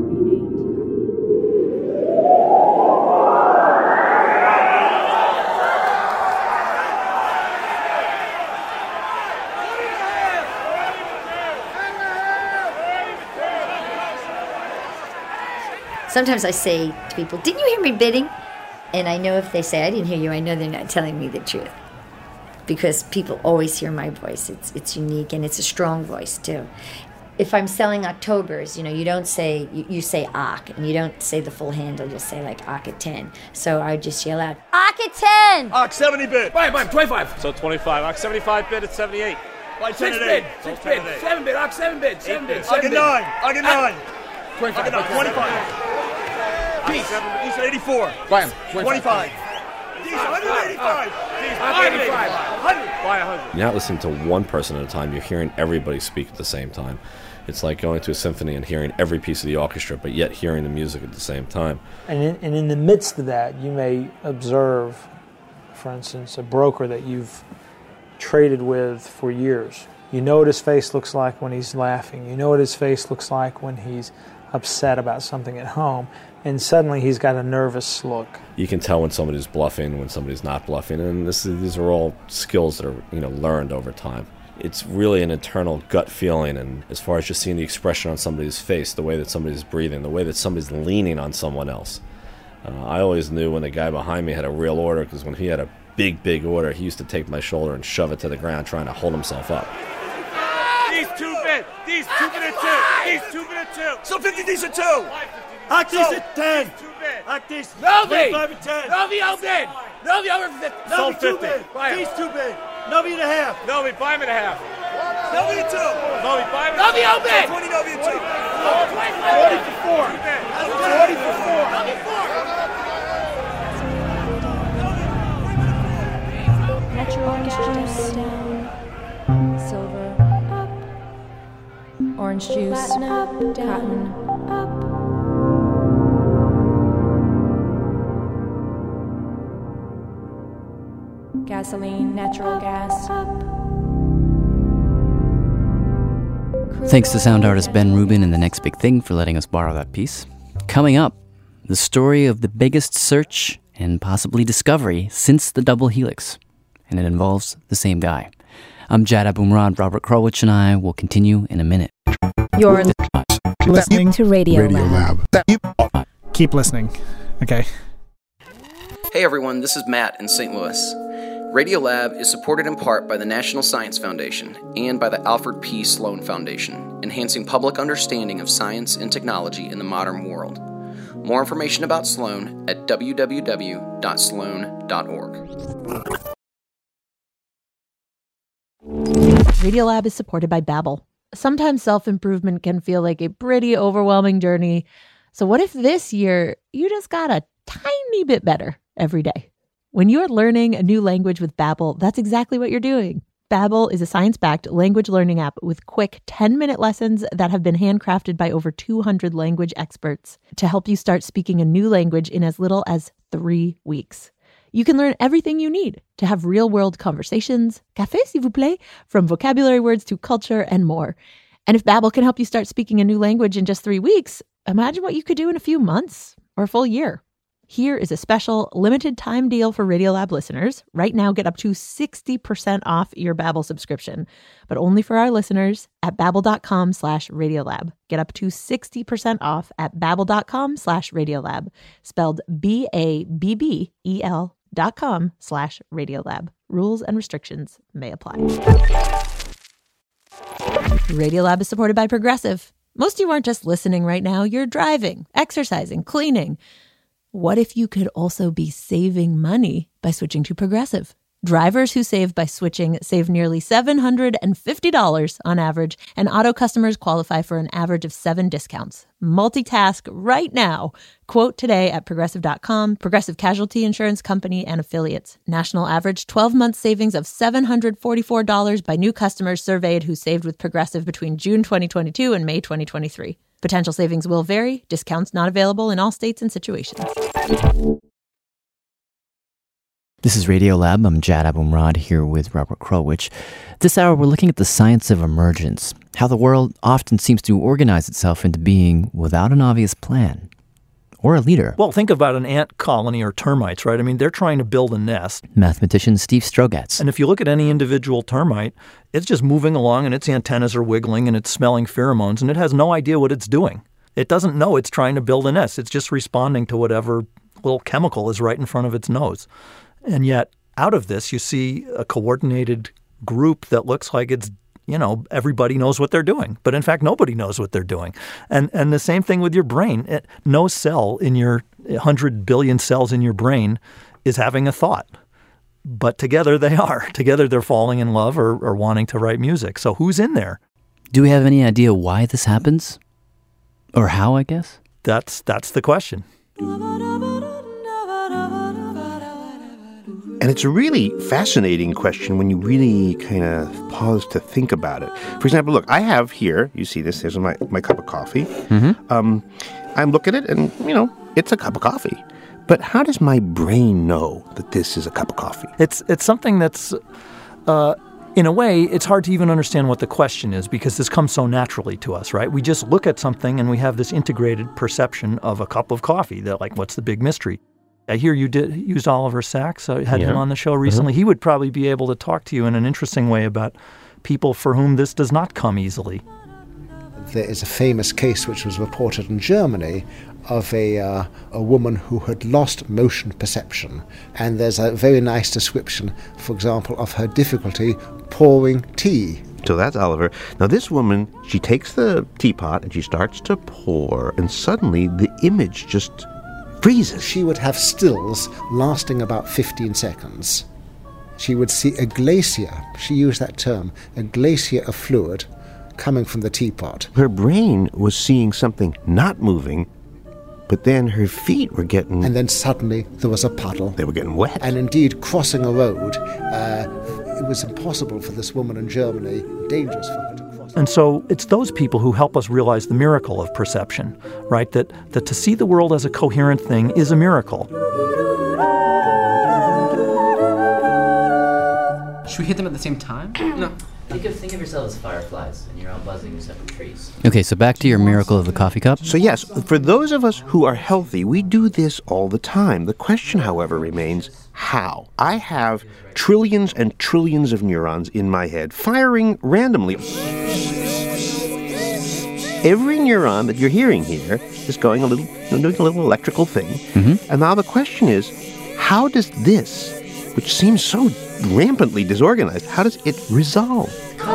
Sometimes I say to people, didn't you hear me bidding? And I know if they say I didn't hear you, I know they're not telling me the truth. Because people always hear my voice. It's it's unique, and it's a strong voice, too. If I'm selling Octobers, you know, you don't say, you, you say Ock, and you don't say the full handle, you'll say like Ock at ten. So I just yell out, Ock at ten! Ock seventy bid! Buy, buy, twenty-five! So twenty-five. Ock seventy-five bid at seventy-eight. Buy six bid! Six bid! Seven bid! Ock seven bid! Seven bid! Ock at nine! Ock at nine! twenty-five. twenty-five. Peace. Peace at eighty-four. Buy him. twenty-five. Peace, one eighty-five. Peace, one eighty-five. one hundred. Buy one hundred. You're not listening to one person at a time. You're hearing everybody speak at the same time. It's like going to a symphony and hearing every piece of the orchestra, but yet hearing the music at the same time. And in, and in the midst of that, you may observe, for instance, a broker that you've traded with for years. You know what his face looks like when he's laughing. You know what his face looks like when he's upset about something at home. And suddenly he's got a nervous look. You can tell when somebody's bluffing, when somebody's not bluffing, and this is, these are all skills that are, you know, learned over time. It's really an internal gut feeling, and as far as just seeing the expression on somebody's face, the way that somebody's breathing, the way that somebody's leaning on someone else. Uh, I always knew when the guy behind me had a real order, because when he had a big, big order, he used to take my shoulder and shove it to the ground, trying to hold himself up. These two bid! These two bid at two! These two bid at two! So fifty these at two! Act this at ten! Act this! Novi! twenty-five at ten! Novi open! Novi over fifty! Novi two bid! These two bid! Novi and a half! Novi, buy him and a half. Novi at two! Novi, buy him and Novi a half. open! twenty Novi at two! forty for four! forty for four! Novi four! Natural juice down. Silver up. Orange juice up. Down. Up. Gasoline, natural gas. Thanks to sound artist Ben Rubin and The Next Big Thing for letting us borrow that piece. Coming up, the story of the biggest search and possibly discovery since the double helix. and it involves the same guy. I'm Jad Abumrad. Robert Krulwich and I will continue in a minute. You're listening to Radio, Radio Lab. Lab. Keep listening. Okay. Hey everyone, this is Matt in Saint Louis. Radiolab is supported in part by the National Science Foundation and by the Alfred P. Sloan Foundation, enhancing public understanding of science and technology in the modern world. More information about Sloan at w w w dot sloan dot org. Radiolab is supported by Babbel. Sometimes self-improvement can feel like a pretty overwhelming journey. So what if this year you just got a tiny bit better every day? When you're learning a new language with Babbel, that's exactly what you're doing. Babbel is a science-backed language learning app with quick ten-minute lessons that have been handcrafted by over two hundred language experts to help you start speaking a new language in as little as three weeks. You can learn everything you need to have real-world conversations, café s'il vous plaît, from vocabulary words to culture and more. And if Babbel can help you start speaking a new language in just three weeks, imagine what you could do in a few months or a full year. Here is a special limited time deal for Radiolab listeners. Right now, get up to sixty percent off your Babbel subscription, but only for our listeners at babbel.com slash Radiolab. Get up to sixty percent off at babbel.com slash Radiolab, spelled B A B B E L dot com slash Radiolab. Rules and restrictions may apply. Radiolab is supported by Progressive. Most of you aren't just listening right now. You're driving, exercising, cleaning. What if you could also be saving money by switching to Progressive? Drivers who save by switching save nearly seven hundred fifty dollars on average, and auto customers qualify for an average of seven discounts. Multitask right now. Quote today at progressive dot com. Progressive Casualty Insurance Company and Affiliates. National average twelve-month savings of seven hundred forty-four dollars by new customers surveyed who saved with Progressive between June twenty twenty-two and May twenty twenty-three. Potential savings will vary. Discounts not available in all states and situations. This is Radiolab. I'm Jad Abumrad here with Robert Krulwich. This hour, we're looking at the science of emergence, how the world often seems to organize itself into being without an obvious plan or a leader. Well, think about an ant colony or termites, right? I mean, they're trying to build a nest. Mathematician Steve Strogatz. And if you look at any individual termite, it's just moving along and its antennas are wiggling and it's smelling pheromones and it has no idea what it's doing. It doesn't know it's trying to build a nest. It's just responding to whatever little chemical is right in front of its nose. And yet, out of this, you see a coordinated group that looks like it's, you know, everybody knows what they're doing. But in fact, nobody knows what they're doing. And and the same thing with your brain. It, no cell in your one hundred billion cells in your brain is having a thought. But together they are. Together they're falling in love or, or wanting to write music. So who's in there? Do we have any idea why this happens? Or how, I guess? That's that's the question. And it's a really fascinating question when you really kind of pause to think about it. For example, look, I have here, you see this, here's my, my cup of coffee. Mm-hmm. Um, I'm looking at it and, you know, it's a cup of coffee. But how does my brain know that this is a cup of coffee? It's it's something that's, uh, in a way, it's hard to even understand what the question is because this comes so naturally to us, right? We just look at something and we have this integrated perception of a cup of coffee. That, like, what's the big mystery? I hear you did used Oliver Sacks. I had yeah. him on the show recently. Mm-hmm. He would probably be able to talk to you in an interesting way about people for whom this does not come easily. There is a famous case which was reported in Germany of a uh, a woman who had lost motion perception. And there's a very nice description, for example, of her difficulty pouring tea. So that's Oliver. Now this woman, she takes the teapot and she starts to pour, and suddenly the image just freezes. She would have stills lasting about fifteen seconds. She would see a glacier, she used that term, a glacier of fluid coming from the teapot. Her brain was seeing something not moving, but then her feet were getting... And then suddenly there was a puddle. They were getting wet. And indeed, crossing a road, uh, it was impossible for this woman in Germany, dangerous for her to cross. And so it's those people who help us realize the miracle of perception, right? That, that to see the world as a coherent thing is a miracle. Should we hit them at the same time? No. Think of, think of yourself as fireflies, and you're all buzzing in separate trees. Okay, so back to your miracle of the coffee cup. So yes, for those of us who are healthy, we do this all the time. The question, however, remains how. I have trillions and trillions of neurons in my head firing randomly. Every neuron that you're hearing here is going a little, doing a little electrical thing. Mm-hmm. And now the question is, how does this, which seems so rampantly disorganized, how does it resolve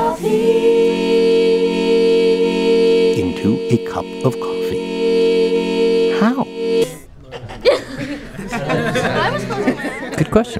Coffee into a cup of coffee? How? Good question.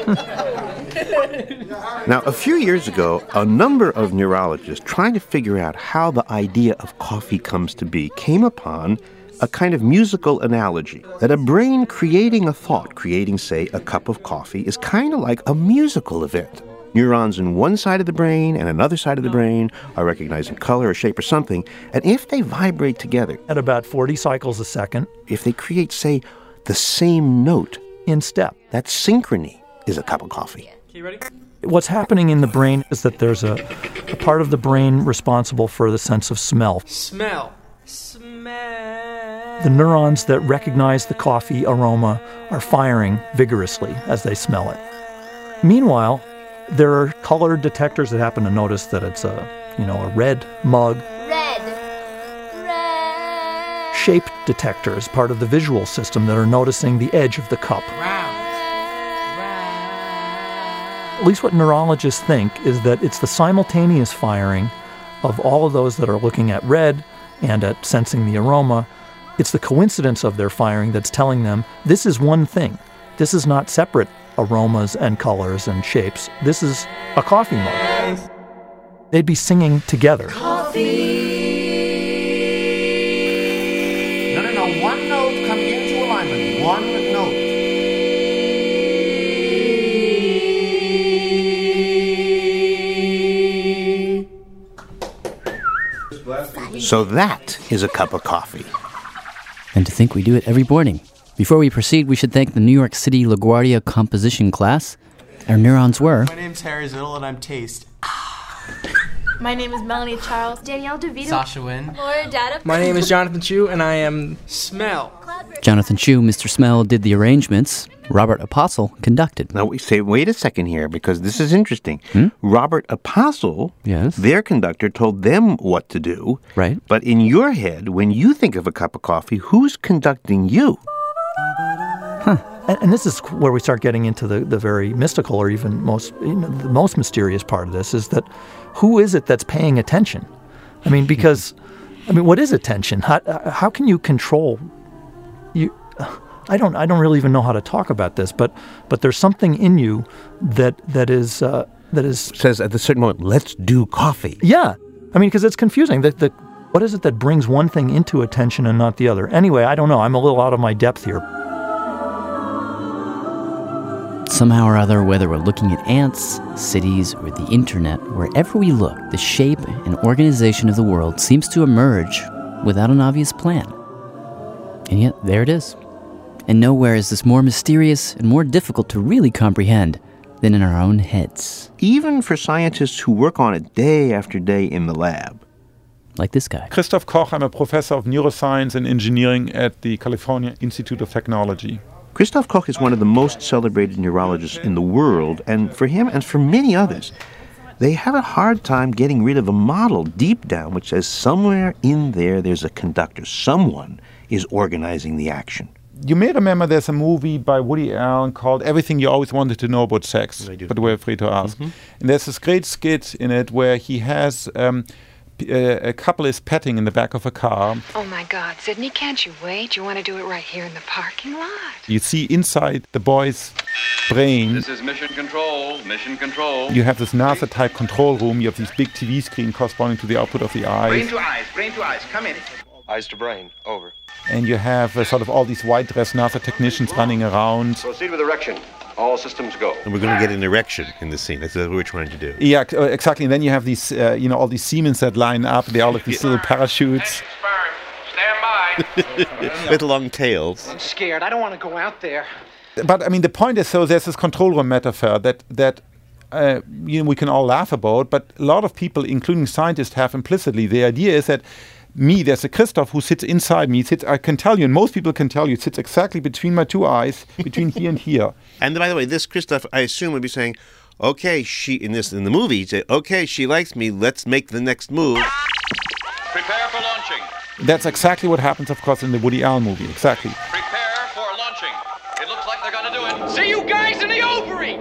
Now, a few years ago, a number of neurologists trying to figure out how the idea of coffee comes to be came upon a kind of musical analogy that a brain creating a thought, creating, say, a cup of coffee, is kind of like a musical event. Neurons in one side of the brain and another side of the brain are recognizing color or shape or something, and if they vibrate together at about forty cycles a second, if they create, say, the same note in step, that synchrony is a cup of coffee. Okay, you ready? What's happening in the brain is that there's a, a part of the brain responsible for the sense of smell. Smell. Smell. The neurons that recognize the coffee aroma are firing vigorously as they smell it. Meanwhile, there are color detectors that happen to notice that it's a, you know, a red mug. Red. Red. Shape detectors, part of the visual system, that are noticing the edge of the cup. Round. At least what neurologists think is that it's the simultaneous firing of all of those that are looking at red and at sensing the aroma. It's the coincidence of their firing that's telling them this is one thing. This is not separate aromas and colors and shapes. This is a coffee mug. They'd be singing together. Coffee. No, no, no. One note coming into alignment. One note. So that is a cup of coffee. And to think we do it every morning. Before we proceed, we should thank the New York City LaGuardia composition class. Our neurons were... My name's Harry Zittle, and I'm Taste. My name is Melanie Charles. Danielle DeVito. Sasha Wynn. Laura Data. My name is Jonathan Chu, and I am Smell. Jonathan Chu, Mister Smell, did the arrangements. Robert Apostle conducted. Now, we say, wait a second here, because this is interesting. Hmm? Robert Apostle, yes, their conductor, told them what to do. Right. But in your head, when you think of a cup of coffee, who's conducting you? Huh. And, and this is where we start getting into the, the very mystical, or even most, you know, the most mysterious part of this, is that who is it that's paying attention? I mean, because, I mean, what is attention? How, how can you control you? I don't. I don't really even know how to talk about this, but but there's something in you that that is uh, that is says at a certain moment, let's do coffee. Yeah, I mean, because it's confusing. That the what is it that brings one thing into attention and not the other? Anyway, I don't know. I'm a little out of my depth here. Somehow or other, whether we're looking at ants, cities, or the internet, wherever we look, the shape and organization of the world seems to emerge without an obvious plan. And yet, there it is. And nowhere is this more mysterious and more difficult to really comprehend than in our own heads. Even for scientists who work on it day after day in the lab. Like this guy. Christoph Koch, I'm a professor of neuroscience and engineering at the California Institute of Technology. Christoph Koch is one of the most celebrated neurologists in the world, and for him and for many others, they have a hard time getting rid of a model deep down which says somewhere in there there's a conductor. Someone is organizing the action. You may remember there's a movie by Woody Allen called Everything You Always Wanted to Know About Sex, but Were Afraid to Ask. Mm-hmm. And there's this great skit in it where he has um, a, a couple is petting in the back of a car. Oh my God, Sydney, can't you wait? You want to do it right here in the parking lot? You see inside the boy's brain. This is Mission Control, Mission Control. You have this NASA-type control room. You have this big T V screen corresponding to the output of the eyes. Brain to eyes, brain to eyes, come in. Eyes to brain, over. And you have uh, sort of all these white-dressed NASA technicians running around. Proceed with erection. All systems go. And we're going to get an erection in this scene. That's what we're trying to do. Yeah, uh, exactly. And then you have these, uh, you know, all these Siemens that line up. They all have these little parachutes. Stand by. With long tails. I'm scared. I don't want to go out there. But, I mean, the point is, so there's this control room metaphor that, that uh, you know, we can all laugh about, but a lot of people, including scientists, have implicitly. The idea is that me, there's a Christoph who sits inside me. Sits, I can tell you, and most people can tell you, it sits exactly between my two eyes, between here and here. And by the way, this Christoph, I assume, would be saying, okay, she, in this in the movie, he'd say, okay, she likes me, let's make the next move. Prepare for launching. That's exactly what happens, of course, in the Woody Allen movie. Exactly. Prepare for launching. It looks like they're going to do it. See you guys in the ovary!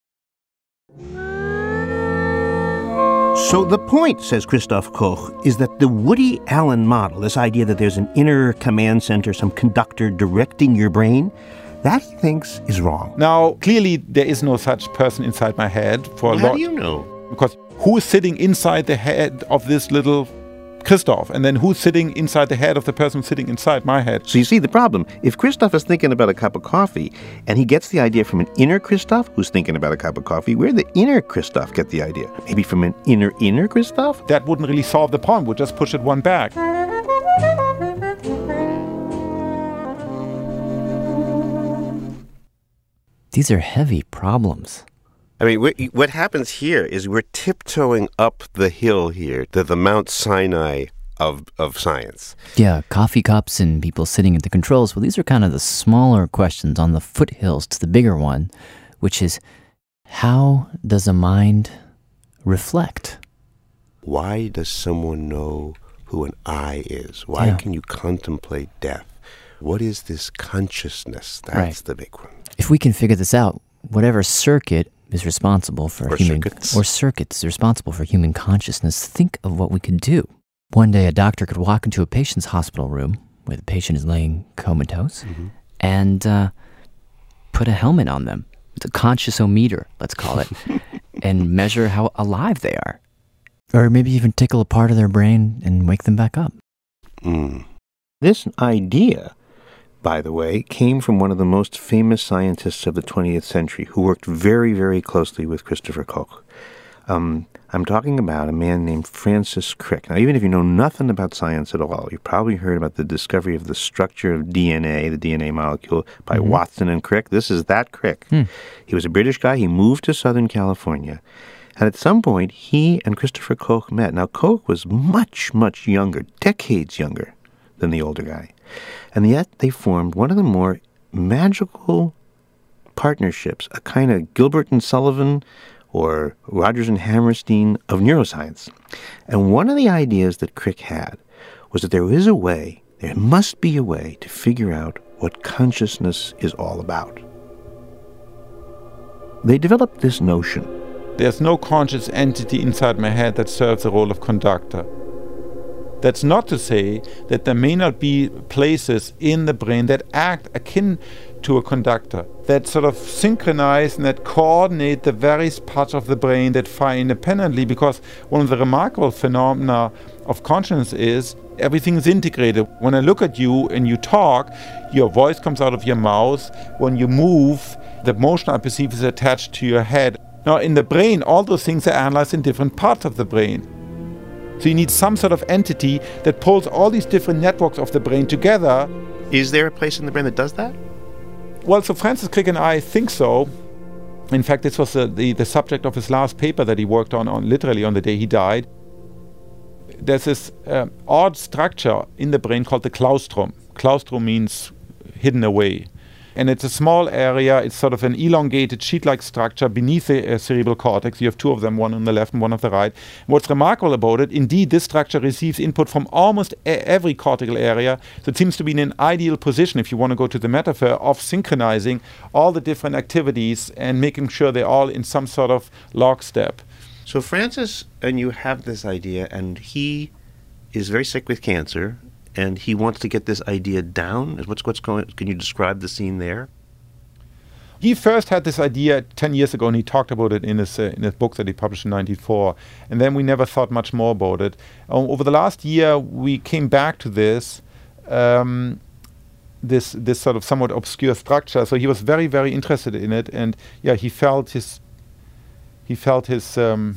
So the point, says Christoph Koch, is that the Woody Allen model, this idea that there's an inner command center, some conductor directing your brain, that he thinks is wrong. Now, clearly, there is no such person inside my head. For well, a how lot, do you know? Because who is sitting inside the head of this little Christoph, and then who's sitting inside the head of the person sitting inside my head? So you see the problem. If Christoph is thinking about a cup of coffee, and he gets the idea from an inner Christoph who's thinking about a cup of coffee, where did the inner Christoph get the idea? Maybe from an inner inner Christoph? That wouldn't really solve the problem. We'd just push it one back. These are heavy problems. I mean, what happens here is we're tiptoeing up the hill here to the Mount Sinai of of science. Yeah, coffee cups and people sitting at the controls. Well, these are kind of the smaller questions on the foothills to the bigger one, which is, how does a mind reflect? Why does someone know who an I is? Why yeah. can you contemplate death? What is this consciousness? That's right. the big one. If we can figure this out, whatever circuit is responsible for or human circuits. or circuits is responsible for human consciousness, think of what we could do. One day a doctor could walk into a patient's hospital room where the patient is laying comatose mm-hmm. and uh, put a helmet on them. It's a conscious-o-meter, let's call it, and measure how alive they are. Or maybe even tickle a part of their brain and wake them back up. Mm. This idea, by the way, came from one of the most famous scientists of the twentieth century who worked very, very closely with Christopher Koch. Um, I'm talking about a man named Francis Crick. Now, even if you know nothing about science at all, you've probably heard about the discovery of the structure of D N A, the D N A molecule, by mm-hmm. Watson and Crick. This is that Crick. Hmm. He was a British guy. He moved to Southern California. And at some point, he and Christopher Koch met. Now, Koch was much, much younger, decades younger than the older guy. And yet they formed one of the more magical partnerships, a kind of Gilbert and Sullivan or Rogers and Hammerstein of neuroscience. And one of the ideas that Crick had was that there is a way, there must be a way to figure out what consciousness is all about. They developed this notion. There's no conscious entity inside my head that serves the role of conductor. That's not to say that there may not be places in the brain that act akin to a conductor, that sort of synchronize and that coordinate the various parts of the brain that fire independently, because one of the remarkable phenomena of consciousness is everything is integrated. When I look at you and you talk, your voice comes out of your mouth. When you move, the motion I perceive is attached to your head. Now, in the brain, all those things are analyzed in different parts of the brain. So you need some sort of entity that pulls all these different networks of the brain together. Is there a place in the brain that does that? Well, so Francis Crick and I think so. In fact, this was the, the, the subject of his last paper that he worked on, on literally on the day he died. There's this uh, odd structure in the brain called the claustrum. Claustrum means hidden away. And it's a small area. It's sort of an elongated sheet-like structure beneath the uh, cerebral cortex. You have two of them, one on the left and one on the right. And what's remarkable about it, indeed, this structure receives input from almost a- every cortical area. So it seems to be in an ideal position, if you want to go to the metaphor, of synchronizing all the different activities and making sure they're all in some sort of lockstep. So Francis and you have this idea, and he is very sick with cancer, and he wants to get this idea down. What's what's going? Can you describe the scene there? He first had this idea ten years ago, and he talked about it in his uh, in his book that he published in ninety-four. And then we never thought much more about it. Um, over the last year, we came back to this, um, this this sort of somewhat obscure structure. So he was very, very interested in it, and yeah, he felt his he felt his. Um,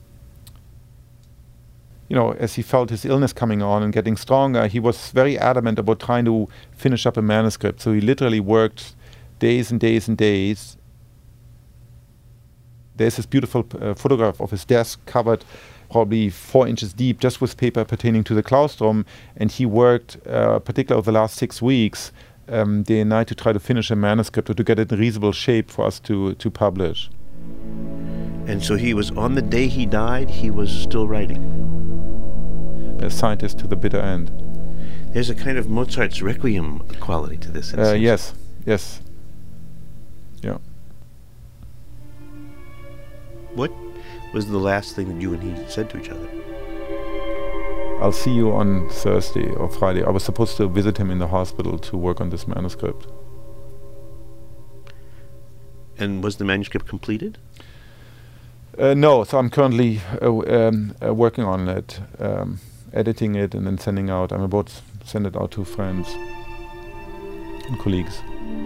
You know, as he felt his illness coming on and getting stronger, he was very adamant about trying to finish up a manuscript. So he literally worked days and days and days. there's this beautiful uh, photograph of his desk covered probably four inches deep just with paper pertaining to the claustrum, and he worked, uh, particularly over the last six weeks, um, day and night to try to finish a manuscript or to get it in reasonable shape for us to, to publish. And so he was, on the day he died, he was still writing? A scientist to the bitter end. There's a kind of Mozart's Requiem quality to this. Uh, yes, yes. Yeah. What was the last thing that you and he said to each other? I'll see you on Thursday or Friday. I was supposed to visit him in the hospital to work on this manuscript. And was the manuscript completed? Uh, no, so I'm currently uh, um, uh, working on it, um, editing it and then sending out. I'm about to send it out to friends and colleagues.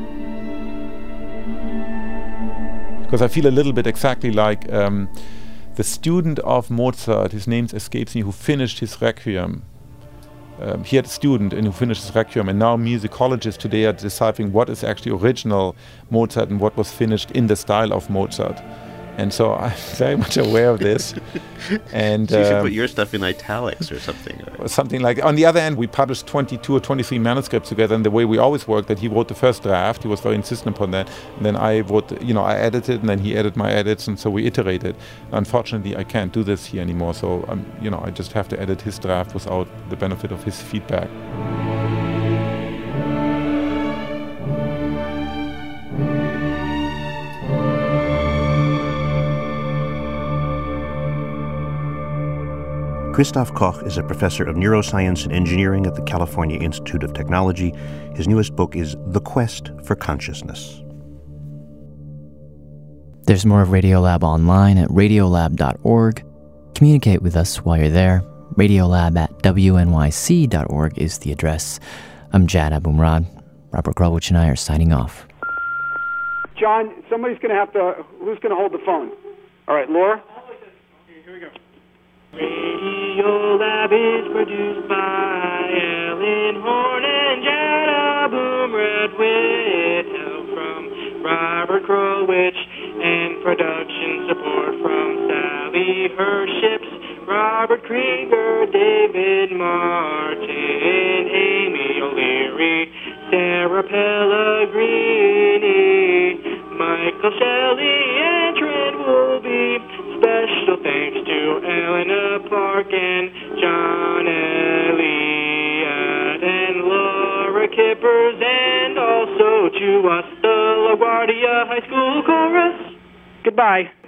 Because I feel a little bit exactly like um, the student of Mozart, his name escapes me, who finished his Requiem. Um, he had a student and who finished his Requiem, and now musicologists today are deciphering what is actually original Mozart and what was finished in the style of Mozart. And so I'm very much aware of this. And so you should um, put your stuff in italics or something. Or something like. On the other hand, we published twenty-two or twenty-three manuscripts together, and the way we always worked, that he wrote the first draft. He was very insistent upon that. And then I wrote, you know, I edited, and then he edited my edits, and so we iterated. Unfortunately, I can't do this here anymore. So, um, you know, I just have to edit his draft without the benefit of his feedback. Christoph Koch is a professor of neuroscience and engineering at the California Institute of Technology. His newest book is The Quest for Consciousness. There's more of Radiolab online at radiolab dot org. Communicate with us while you're there. Radiolab at w n y c dot org is the address. I'm Jad Abumrad. Robert Grulwich and I are signing off. John, somebody's going to have to... Who's going to hold the phone? All right, Laura? Okay, here we go. Radiolab is produced by Ellen Horn and Jad Abumrad with help from Robert Krulwich and production support from Sally Herships, Robert Krieger, David Martin, Amy O'Leary, Sarah Pellegrini, Michael Shelley, and Trent Woolby. Special thanks to Eleanor Park and John Elliott and Laura Kippers, and also to us, the LaGuardia High School Chorus. Goodbye.